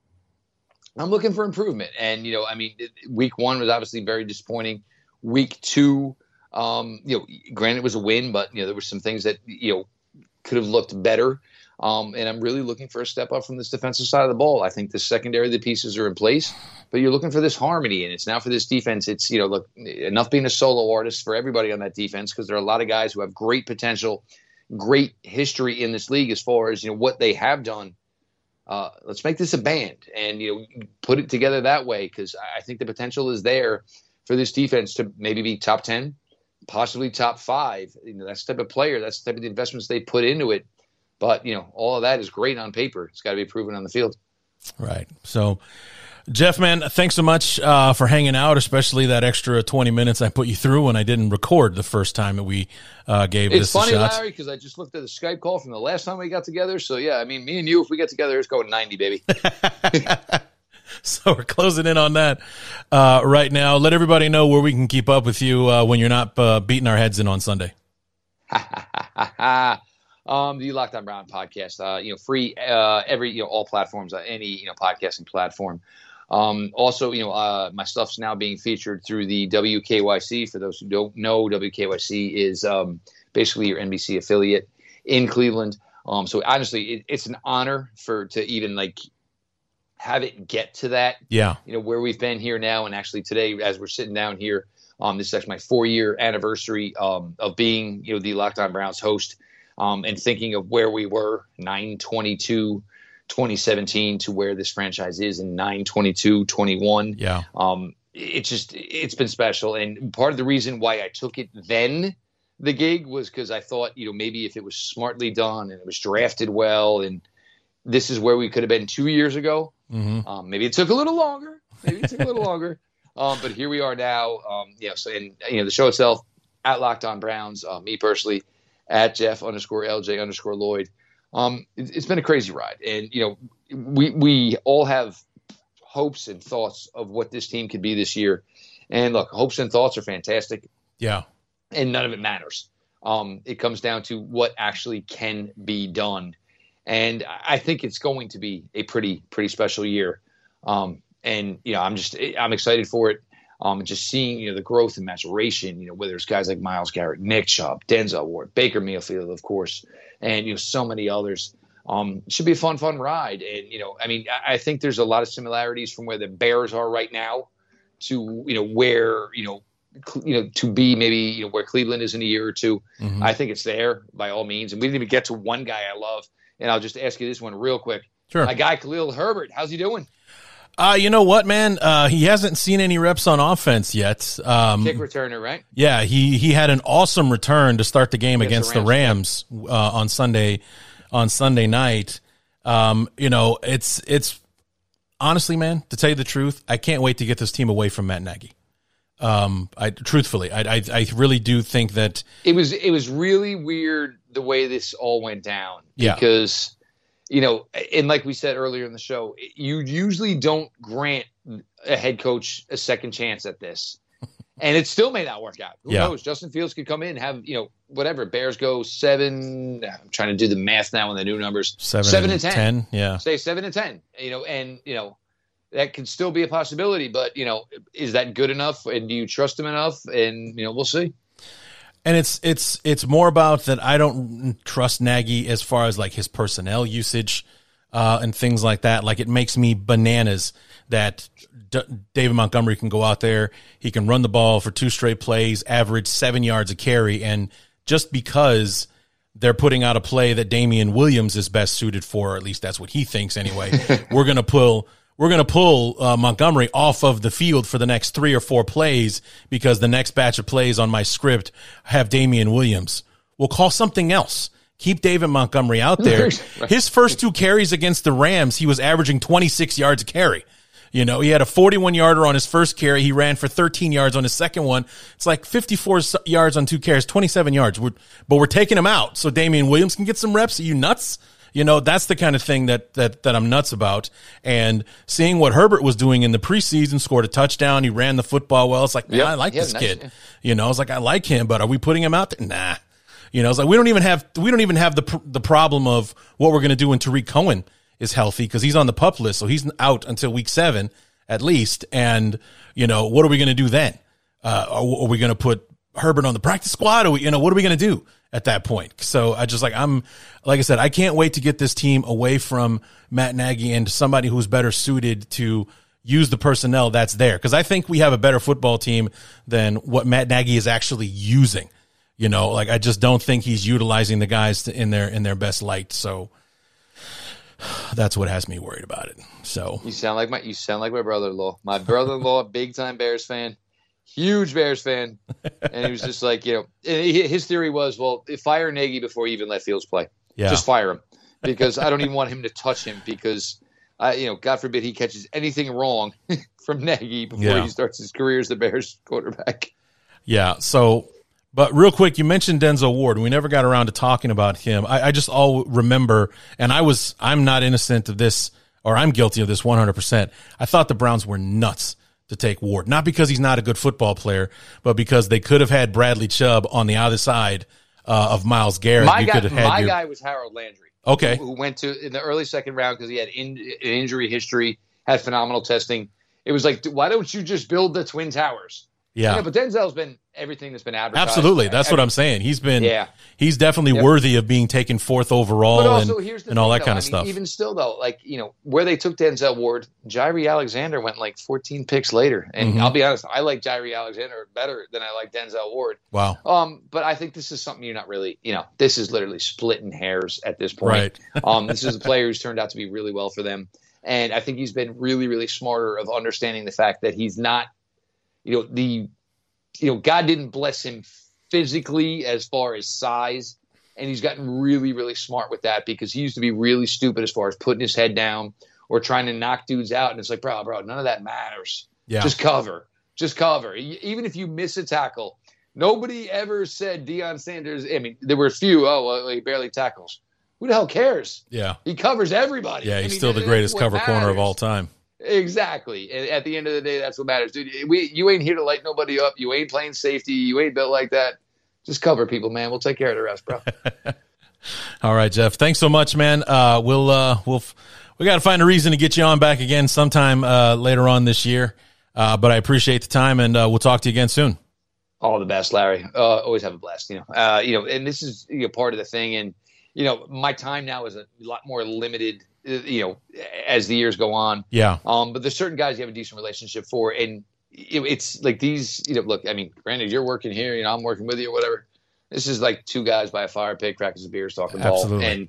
I'm looking for improvement, and you know, I mean, week one was obviously very disappointing. Week two, um, you know, granted it was a win, but you know there were some things that you know could have looked better. Um, and I'm really looking for a step up from this defensive side of the ball. I think the secondary, the pieces are in place, but you're looking for this harmony, and it's now for this defense. It's, you know, look, enough being a solo artist for everybody on that defense, because there are a lot of guys who have great potential, great history in this league as far as, you know, what they have done. Uh, let's make this a band and, you know, put it together that way, because I think the potential is there for this defense to maybe be top ten, possibly top five. You know, that's the type of player, that's the type of the investments they put into it. But, you know, all of that is great on paper. It's got to be proven on the field. Right. So, Jeff, man, thanks so much uh, for hanging out, especially that extra twenty minutes I put you through when I didn't record the first time that we uh, gave it's this funny, a shot. Larry, because I just looked at the Skype call from the last time we got together. So, yeah, I mean, me and you, if we get together, it's going ninety, baby. So we're closing in on that uh, right now. Let everybody know where we can keep up with you uh, when you're not uh, beating our heads in on Sunday. Um, the Locked On Brown podcast, uh, you know, free, uh, every, you know, all platforms, uh, any, you know, podcasting platform. Um, also, you know, uh, my stuff's now being featured through the W K Y C. For those who don't know, W K Y C is, um, basically your N B C affiliate in Cleveland. Um, so honestly, it, it's an honor for, to even like have it get to that, yeah, you know, where we've been here now. And actually today, as we're sitting down here, um, this is actually my four year anniversary, um, of being, you know, the Locked On Browns host. Um, and thinking of where we were nine twenty-two twenty seventeen to where this franchise is in nine twenty-two twenty-one. Yeah. Um, it's just, it's been special. And part of the reason why I took it then, the gig, was because I thought, you know, maybe if it was smartly done and it was drafted well, and this is where we could have been two years ago. Mm-hmm. Um, maybe it took a little longer. Maybe it took a little longer. Um, but here we are now. Um, you know, so, and, you know, the show itself at Locked On Browns, uh, me personally, at Jeff underscore L J underscore Lloyd. Um, it, it's been a crazy ride. And, you know, we, we all have hopes and thoughts of what this team could be this year. And look, hopes and thoughts are fantastic. Yeah. And none of it matters. Um, it comes down to what actually can be done. And I think it's going to be a pretty, pretty special year. Um, and, you know, I'm just, I'm excited for it. Um, just seeing, you know, the growth and maturation, you know, whether it's guys like Myles Garrett, Nick Chubb, Denzel Ward, Baker Mayfield, of course, and, you know, so many others. Um, it should be a fun, fun ride. And, you know, I mean, I, I think there's a lot of similarities from where the Bears are right now to, you know, where, you know, cl- you know, to be maybe, you know, where Cleveland is in a year or two. Mm-hmm. I think it's there by all means. And we didn't even get to one guy I love. And I'll just ask you this one real quick. Sure. My guy, Khalil Herbert, how's he doing? Uh, you know what, man? Uh, he hasn't seen any reps on offense yet. Um, Kick returner, right? Yeah, he he had an awesome return to start the game against, against the Rams, the Rams uh, on Sunday on Sunday night. Um, you know, it's it's honestly, man, to tell you the truth, I can't wait to get this team away from Matt Nagy. Um, I truthfully, I, I I really do think that it was it was really weird the way this all went down. Yeah. Because, you know, and like we said earlier in the show, you usually don't grant a head coach a second chance at this. And it still may not work out. Who yeah. knows? Justin Fields could come in and have, you know, whatever. Bears go seven. I'm trying to do the math now on the new numbers. Seven, seven and and ten. ten. Yeah. Say seven and ten. You know, and, you know, that could still be a possibility. But, you know, is that good enough? And do you trust him enough? And, you know, we'll see. And it's it's it's more about that I don't trust Nagy as far as like his personnel usage uh, and things like that. Like it makes me bananas that D- David Montgomery can go out there, he can run the ball for two straight plays, average seven yards a carry, and just because they're putting out a play that Damian Williams is best suited for, or at least that's what he thinks anyway, we're gonna pull. We're going to pull uh, Montgomery off of the field for the next three or four plays because the next batch of plays on my script have Damian Williams. We'll call something else. Keep David Montgomery out there. His first two carries against the Rams, he was averaging twenty-six yards a carry. You know, he had a forty-one yarder on his first carry. He ran for thirteen yards on his second one. It's like fifty-four yards on two carries, twenty-seven yards. We're, but we're taking him out so Damian Williams can get some reps. Are you nuts? You know, that's the kind of thing that, that, that I'm nuts about. And seeing what Herbert was doing in the preseason, scored a touchdown. He ran the football well. It's like, man, yep. I like this nice, kid. Yeah. You know, it's like, I like him, but are we putting him out there? Nah. You know, it's like, we don't even have, we don't even have the, the problem of what we're going to do when Tariq Cohen is healthy because he's on the PUP list. So he's out until week seven at least. And, you know, what are we going to do then? Uh, are, are we going to put Herbert on the practice squad? Or we, you know, what are we going to do at that point? So I just like, I'm, like I said, I can't wait to get this team away from Matt Nagy and somebody who's better suited to use the personnel that's there. Cause I think we have a better football team than what Matt Nagy is actually using. You know, like I just don't think he's utilizing the guys to, in their, in their best light. So That's what has me worried about it. So you sound like my you sound like my brother-in-law. My brother-in-law, big time Bears fan, huge Bears fan, and he was just like, you know, and he, his theory was, well, fire Nagy before you even let Fields play. Yeah. Just fire him because I don't even want him to touch him because, I, you know, God forbid he catches anything wrong from Nagy before Yeah. he starts his career as the Bears quarterback. Yeah. So, but real quick, you mentioned Denzel Ward. We never got around to talking about him. I, I just all remember, and I was, I'm not innocent of this, or I'm guilty of this one hundred percent. I thought the Browns were nuts to take Ward, not because he's not a good football player, but because they could have had Bradley Chubb on the other side uh, of Myles Garrett. My, you guy, could have had my your, guy was Harold Landry. Okay. Who, who went to in the early second round because he had in, an injury history, had phenomenal testing. It was like, why don't you just build the Twin Towers? Yeah. You know, but Denzel's been everything that's been advertised. Absolutely. That's I, what I, I'm saying. He's been, yeah. he's definitely Yep. worthy of being taken fourth overall But also, and, here's the and all thing, that though. kind I of mean, stuff. Even still, though, like, you know, where they took Denzel Ward, Jaire Alexander went like fourteen picks later. And Mhm. I'll be honest, I like Jaire Alexander better than I like Denzel Ward. Wow. Um, but I think this is something you're not really, you know, this is literally splitting hairs at this point. Right. um, this is a player who's turned out to be really well for them. And I think he's been really, really smarter of understanding the fact that he's not, you know, the, you know, God didn't bless him physically as far as size. And he's gotten really, really smart with that because he used to be really stupid as far as putting his head down or trying to knock dudes out. And it's like, bro, bro, none of that matters. Yeah. Just cover. Just cover. Even if you miss a tackle, nobody ever said Deion Sanders. I mean, there were a few, oh, well, he barely tackles. Who the hell cares? Yeah. He covers everybody. Yeah. I He's mean, still the that's greatest what cover corner of matters. all time. Exactly. And at the end of the day, that's what matters, dude. We, you ain't here to light nobody up. You ain't playing safety. You ain't built like that. Just cover people, man. We'll take care of the rest, bro. All right, Jeff. Thanks so much, man. Uh, we'll uh, we'll we got to find a reason to get you on back again sometime uh, later on this year. Uh, but I appreciate the time, and uh, we'll talk to you again soon. All the best, Larry. Uh, always have a blast. You know, uh, you know, and this is you know, part of the thing. And you know, my time now is a lot more limited. You know, as the years go on. Yeah. Um, but there's certain guys you have a decent relationship for, and it, it's like these. You know, look. I mean, granted, you're working here. You know, I'm working with you or whatever. This is like two guys by a fire pit, cracking some beers, talking ball. Absolutely. And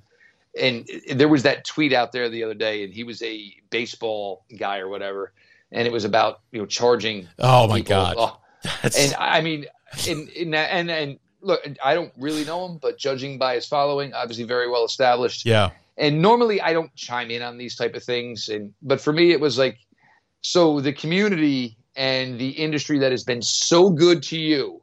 and there was that tweet out there the other day, and he was a baseball guy or whatever, and it was about you know charging. Oh my people. God. Oh. That's, And I mean, and and and and look, I don't really know him, but judging by his following, obviously very well established. yeah. And normally I don't chime in on these type of things, and but for me it was like, so the community and the industry that has been so good to you,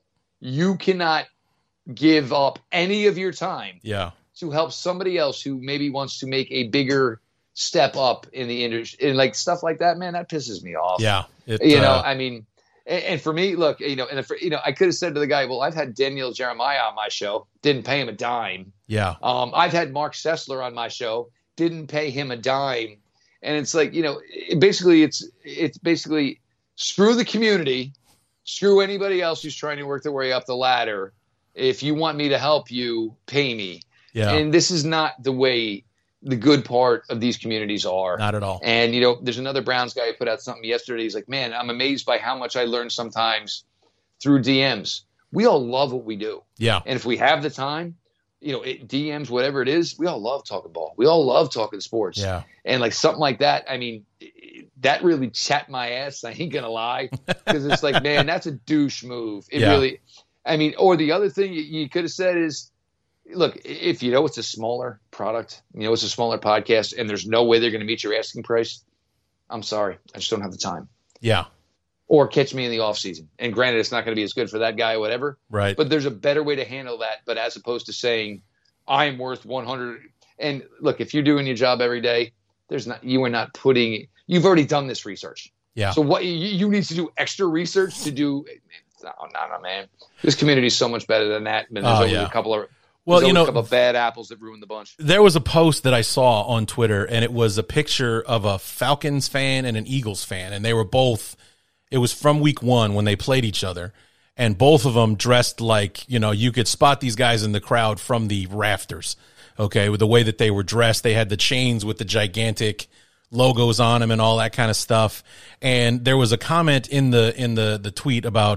you cannot give up any of your time Yeah. to help somebody else who maybe wants to make a bigger step up in the industry, and like stuff like that, man, that pisses me off. Yeah. It, You know, uh, I mean, and, and for me, look, you know, and if, you know, I could have said to the guy, well, I've had Daniel Jeremiah on my show, didn't pay him a dime. yeah. Um, I've had Mark Sessler on my show, didn't pay him a dime. And it's like, you know, it basically it's it's basically screw the community, screw anybody else who's trying to work their way up the ladder. If you want me to help you, pay me. Yeah. And this is not the way the good part of these communities are. Not at all. And, you know, there's another Browns guy who put out something yesterday. He's like, man, I'm amazed by how much I learn sometimes through D Ms. We all love what we do. Yeah. And if we have the time, you know, it, D Ms, whatever it is, we all love talking ball. We all love talking sports. Yeah. And like something like that, I mean, that really chapped my ass. I ain't going to lie. Because it's like, man, that's a douche move. It Yeah. really, I mean, or the other thing you, you could have said is, look, if you know it's a smaller product, you know it's a smaller podcast, and there's no way they're going to meet your asking price, I'm sorry. I just don't have the time. Yeah. Or catch me in the off season. And granted, it's not going to be as good for that guy or whatever. Right. But there's a better way to handle that. But as opposed to saying, I'm worth one hundred. And look, if you're doing your job every day, there's not, you are not putting, you've already done this research. Yeah. So what you, you need to do extra research to do. No, no, no, man. This community is so much better than that. And there's Oh, always yeah. a couple of, Well, there's you always know, a couple of bad apples that ruin the bunch. there was a post that I saw on Twitter, and it was a picture of a Falcons fan and an Eagles fan, and they were both, it was from week one when they played each other, and both of them dressed like, you know, you could spot these guys in the crowd from the rafters, okay, with the way that they were dressed. They had the chains with the gigantic logos on them and all that kind of stuff. And there was a comment in the in the the tweet about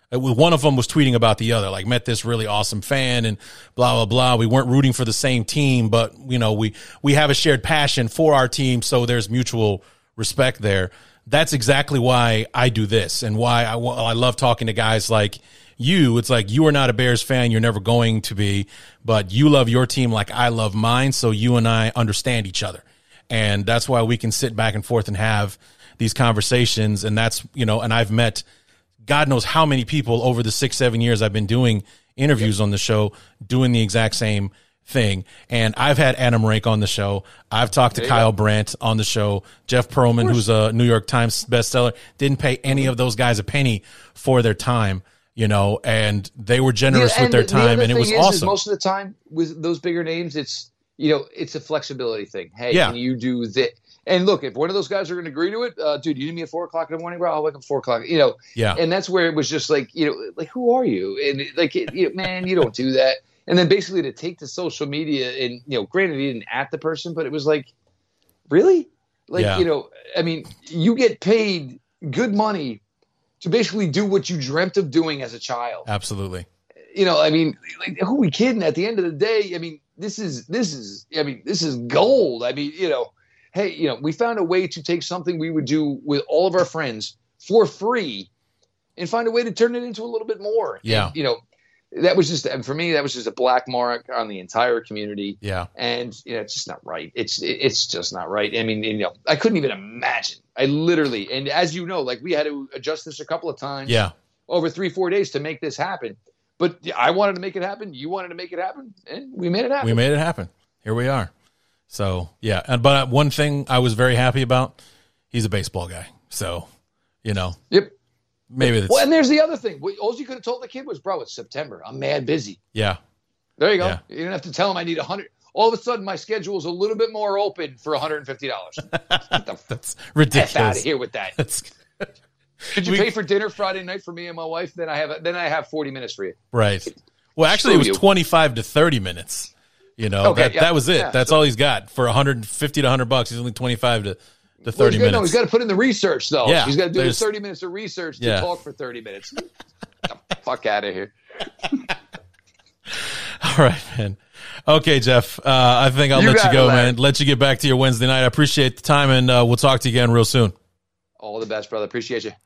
One of them was tweeting about the other, like met this really awesome fan and blah, blah, blah. We weren't rooting for the same team, but you know, we, we have a shared passion for our team. So there's mutual respect there. That's exactly why I do this and why I, I love talking to guys like you. It's like, you are not a Bears fan. You're never going to be, but you love your team like I love mine. So you and I understand each other. And that's why we can sit back and forth and have these conversations. And that's, you know, and I've met God knows how many people over the six, seven years I've been doing interviews on the show, doing the exact same thing. And I've had Adam Rank on the show. I've talked to Kyle Brandt on the show. Jeff Pearlman, who's a New York Times bestseller, didn't pay any of those guys a penny for their time, you know, and they were generous yeah, with their the, time, the and it was is, awesome. Is most of the time with those bigger names, it's, you know, it's a flexibility thing. Hey, yeah. can you do that? And look, if one of those guys are going to agree to it, uh, dude, you need me at four o'clock in the morning, bro. I'll wake up at four o'clock. You know, yeah. And that's where it was just like, you know, like who are you? And like, it, you know, man, you don't do that. And then basically to take to social media and, you know, granted he didn't at the person, but it was like, really, like, yeah. you know, I mean, you get paid good money to basically do what you dreamt of doing as a child. Absolutely. You know, I mean, like, who are we kidding? At the end of the day, I mean, this is this is, I mean, this is gold. I mean, you know. Hey, you know, we found a way to take something we would do with all of our friends for free and find a way to turn it into a little bit more. Yeah. And, you know, that was just, and for me, that was just a black mark on the entire community. Yeah. And, you know, it's just not right. It's, it's just not right. I mean, you know, I couldn't even imagine. I literally, and as you know, like we had to adjust this a couple of times yeah. over three, four days to make this happen. But I wanted to make it happen. You wanted to make it happen. And we made it happen. We made it happen. Here we are. So, yeah. And, but one thing I was very happy about, he's a baseball guy. So, you know. Yep. Maybe that's. Well, and there's the other thing. All you could have told the kid was, bro, it's September. I'm mad busy. Yeah. There you go. Yeah. You didn't have to tell him I need one hundred. All of a sudden, my schedule is a little bit more open for one hundred fifty dollars. That's ridiculous. F out of here with that. That's, Could you we, pay for dinner Friday night for me and my wife? Then I have then I have forty minutes for you. Right. Well, actually, Screw it was you. twenty-five to thirty minutes. You know, Okay, that, yeah, that was it. yeah, That's so- all he's got for one hundred fifty to one hundred bucks. He's only twenty-five to, to Well, thirty he's got, no, minutes. he's got to put in the research, though. Yeah, he's got to do there's- his thirty minutes of research to Yeah. talk for thirty minutes. Get the fuck out of here. All right, man. Okay, Jeff. Uh, I think I'll You let got you it, go, Larry. man. Let you get back to your Wednesday night. I appreciate the time, and uh, we'll talk to you again real soon. All the best, brother. Appreciate you.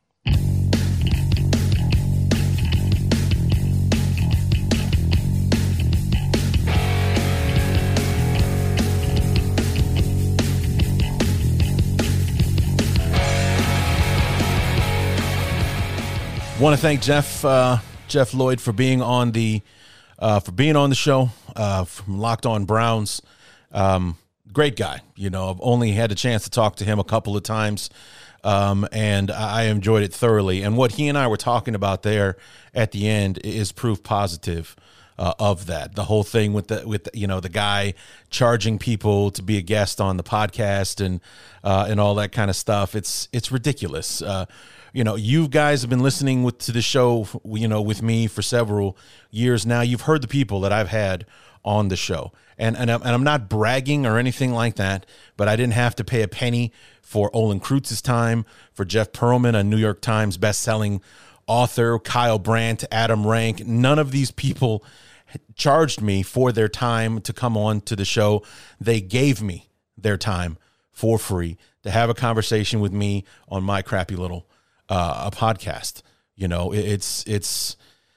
Want to thank Jeff uh, Jeff Lloyd for being on the uh, for being on the show uh, from Locked On Browns. Um, great guy. You know, I've only had a chance to talk to him a couple of times, um, and I enjoyed it thoroughly. And what he and I were talking about there at the end is proof positive uh, of that. The whole thing with the with the, you know the guy charging people to be a guest on the podcast and uh, and all that kind of stuff. It's it's ridiculous. Uh, You know, you guys have been listening with to the show, you know, with me for several years now. You've heard the people that I've had on the show, and and I'm, and I'm not bragging or anything like that. But I didn't have to pay a penny for Olin Kreutz's time, for Jeff Pearlman, a New York Times best-selling author, Kyle Brandt, Adam Rank. None of these people charged me for their time to come on to the show. They gave me their time for free to have a conversation with me on my crappy little Uh, a podcast. You know, it, it's it's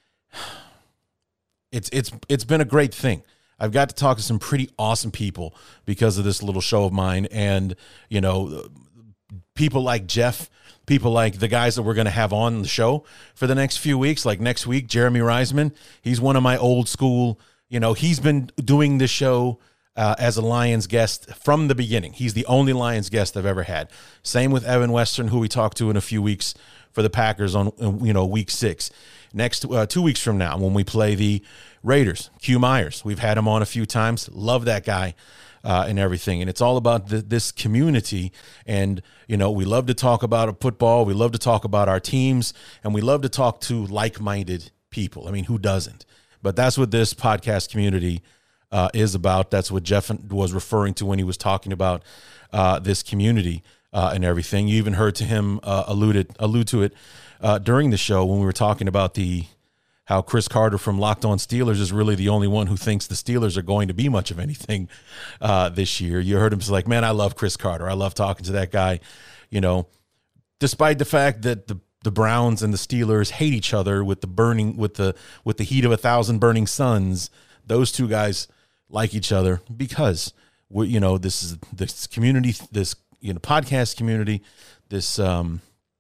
it's it's it's been a great thing. I've got to talk to some pretty awesome people because of this little show of mine, and you know, people like Jeff, people like the guys that we're going to have on the show for the next few weeks. Like next week, Jeremy Reisman. He's one of my old school. You know, he's been doing this show Uh, as a Lions guest from the beginning. He's the only Lions guest I've ever had. Same with Evan Western, who we talked to in a few weeks for the Packers on, you know, week six. Next, uh, two weeks from now, when we play the Raiders, Q Myers. We've had him on a few times. Love that guy uh, and everything. And it's all about the, this community. And, you know, we love to talk about football. We love to talk about our teams. And we love to talk to like-minded people. I mean, who doesn't? But that's what this podcast community Uh, is about. That's what Jeff was referring to when he was talking about uh, this community. uh, and everything. You even heard to him uh, alluded allude to it uh, during the show when we were talking about the how Chris Carter from Locked On Steelers is really the only one who thinks the Steelers are going to be much of anything uh, this year. You heard him say, like, man, I love Chris Carter. I love talking to that guy, you know, despite the fact that the the Browns and the Steelers hate each other with the burning with the with the heat of a thousand burning suns. Those two guys like each other because we, you know, this is this community, this you know podcast community, this um,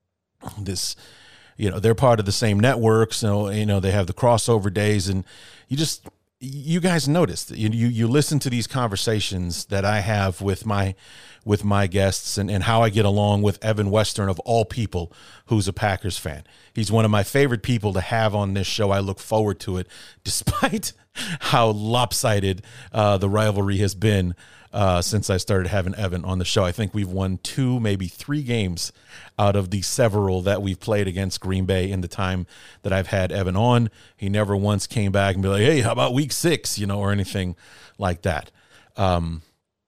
this you know they're part of the same network, so you know they have the crossover days, and you just you guys noticed you you you listen to these conversations that I have with my. with my guests and, and how I get along with Evan Western, of all people, who's a Packers fan. He's one of my favorite people to have on this show. I look forward to it, despite how lopsided uh, the rivalry has been uh, since I started having Evan on the show. I think we've won two, maybe three games out of the several that we've played against Green Bay in the time that I've had Evan on. He never once came back and be like, hey, how about week six, you know, or anything like that. Um,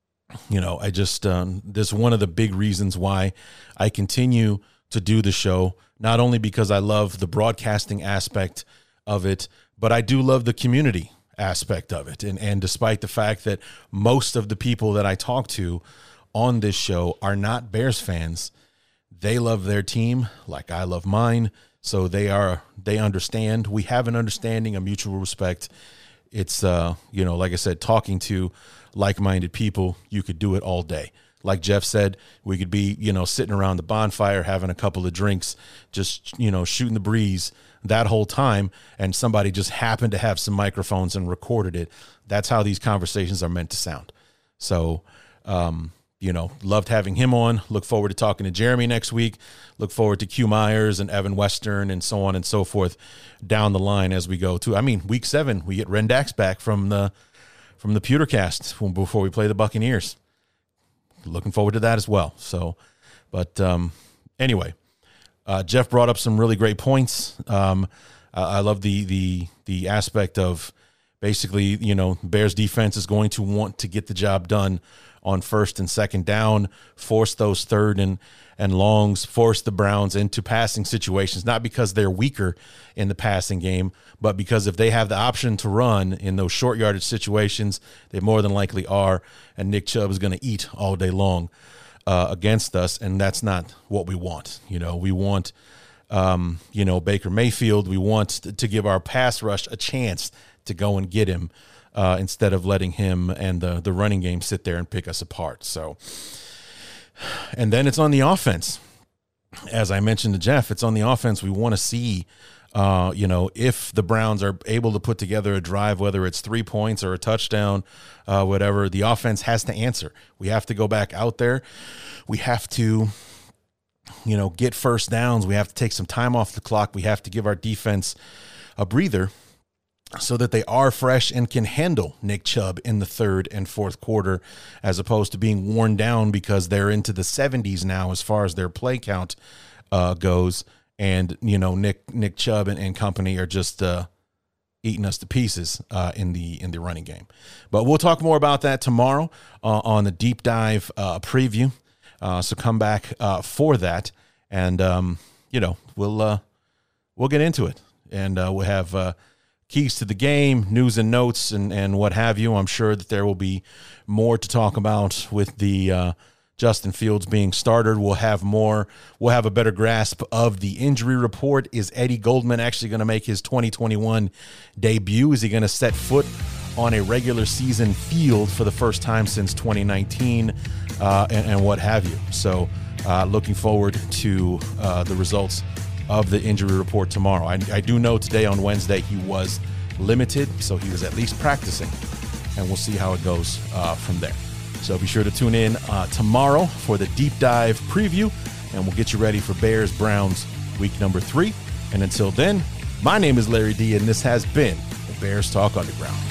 You know, I just, um, this is one of the big reasons why I continue to do the show, not only because I love the broadcasting aspect of it, but I do love the community aspect of it. And, and despite the fact that most of the people that I talk to on this show are not Bears fans, they love their team like I love mine. So they are, they understand. We have an understanding, a mutual respect. It's, uh, you know, like I said, talking to like-minded people, you could do it all day. Like Jeff said, we could be, you know, sitting around the bonfire, having a couple of drinks, just, you know, shooting the breeze that whole time, and somebody just happened to have some microphones and recorded it. That's how these conversations are meant to sound. So, um, you know, loved having him on. Look forward to talking to Jeremy next week. Look forward to Q Myers and Evan Western and so on and so forth down the line as we go to, I mean, week seven, we get Rendax back from the, from the Pewtercast before we play the Buccaneers. Looking forward to that as well. So, but um, anyway, uh, Jeff brought up some really great points. Um, I love the, the, the aspect of basically, you know, Bears defense is going to want to get the job done on first and second down, force those third and, and longs, force the Browns into passing situations, not because they're weaker in the passing game, but because if they have the option to run in those short yardage situations, they more than likely are, and Nick Chubb is going to eat all day long uh, against us, and that's not what we want. You know, we want, um, you know, Baker Mayfield. We want to give our pass rush a chance to go and get him uh, instead of letting him and the, the running game sit there and pick us apart. So, and then it's on the offense. As I mentioned to Jeff, it's on the offense. We want to see, uh, you know, if the Browns are able to put together a drive, whether it's three points or a touchdown, uh, whatever, the offense has to answer. We have to go back out there. We have to, you know, get first downs. We have to take some time off the clock. We have to give our defense a breather so that they are fresh and can handle Nick Chubb in the third and fourth quarter, as opposed to being worn down because they're into the seventies now as far as their play count uh, goes. And, you know, Nick Nick Chubb and, and company are just uh, eating us to pieces uh, in the in the running game. But we'll talk more about that tomorrow uh, on the deep dive uh, preview. Uh, so come back uh, for that, and um, you know we'll uh, we'll get into it, and uh, we'll have. Uh, keys to the game, news and notes, and, and what have you. I'm sure that there will be more to talk about with the uh, Justin Fields being started. We'll have more. We'll have a better grasp of the injury report. Is Eddie Goldman actually going to make his twenty twenty-one debut? Is he going to set foot on a regular season field for the first time since twenty nineteen, uh, and, and what have you? So uh, looking forward to uh, the results of the injury report tomorrow. I, I do know today on Wednesday he was limited, so he was at least practicing, and we'll see how it goes uh, from there. So be sure to tune in uh, tomorrow for the deep dive preview, and we'll get you ready for Bears Browns week number three. And until then, my name is Larry D, and this has been the Bears Talk Underground.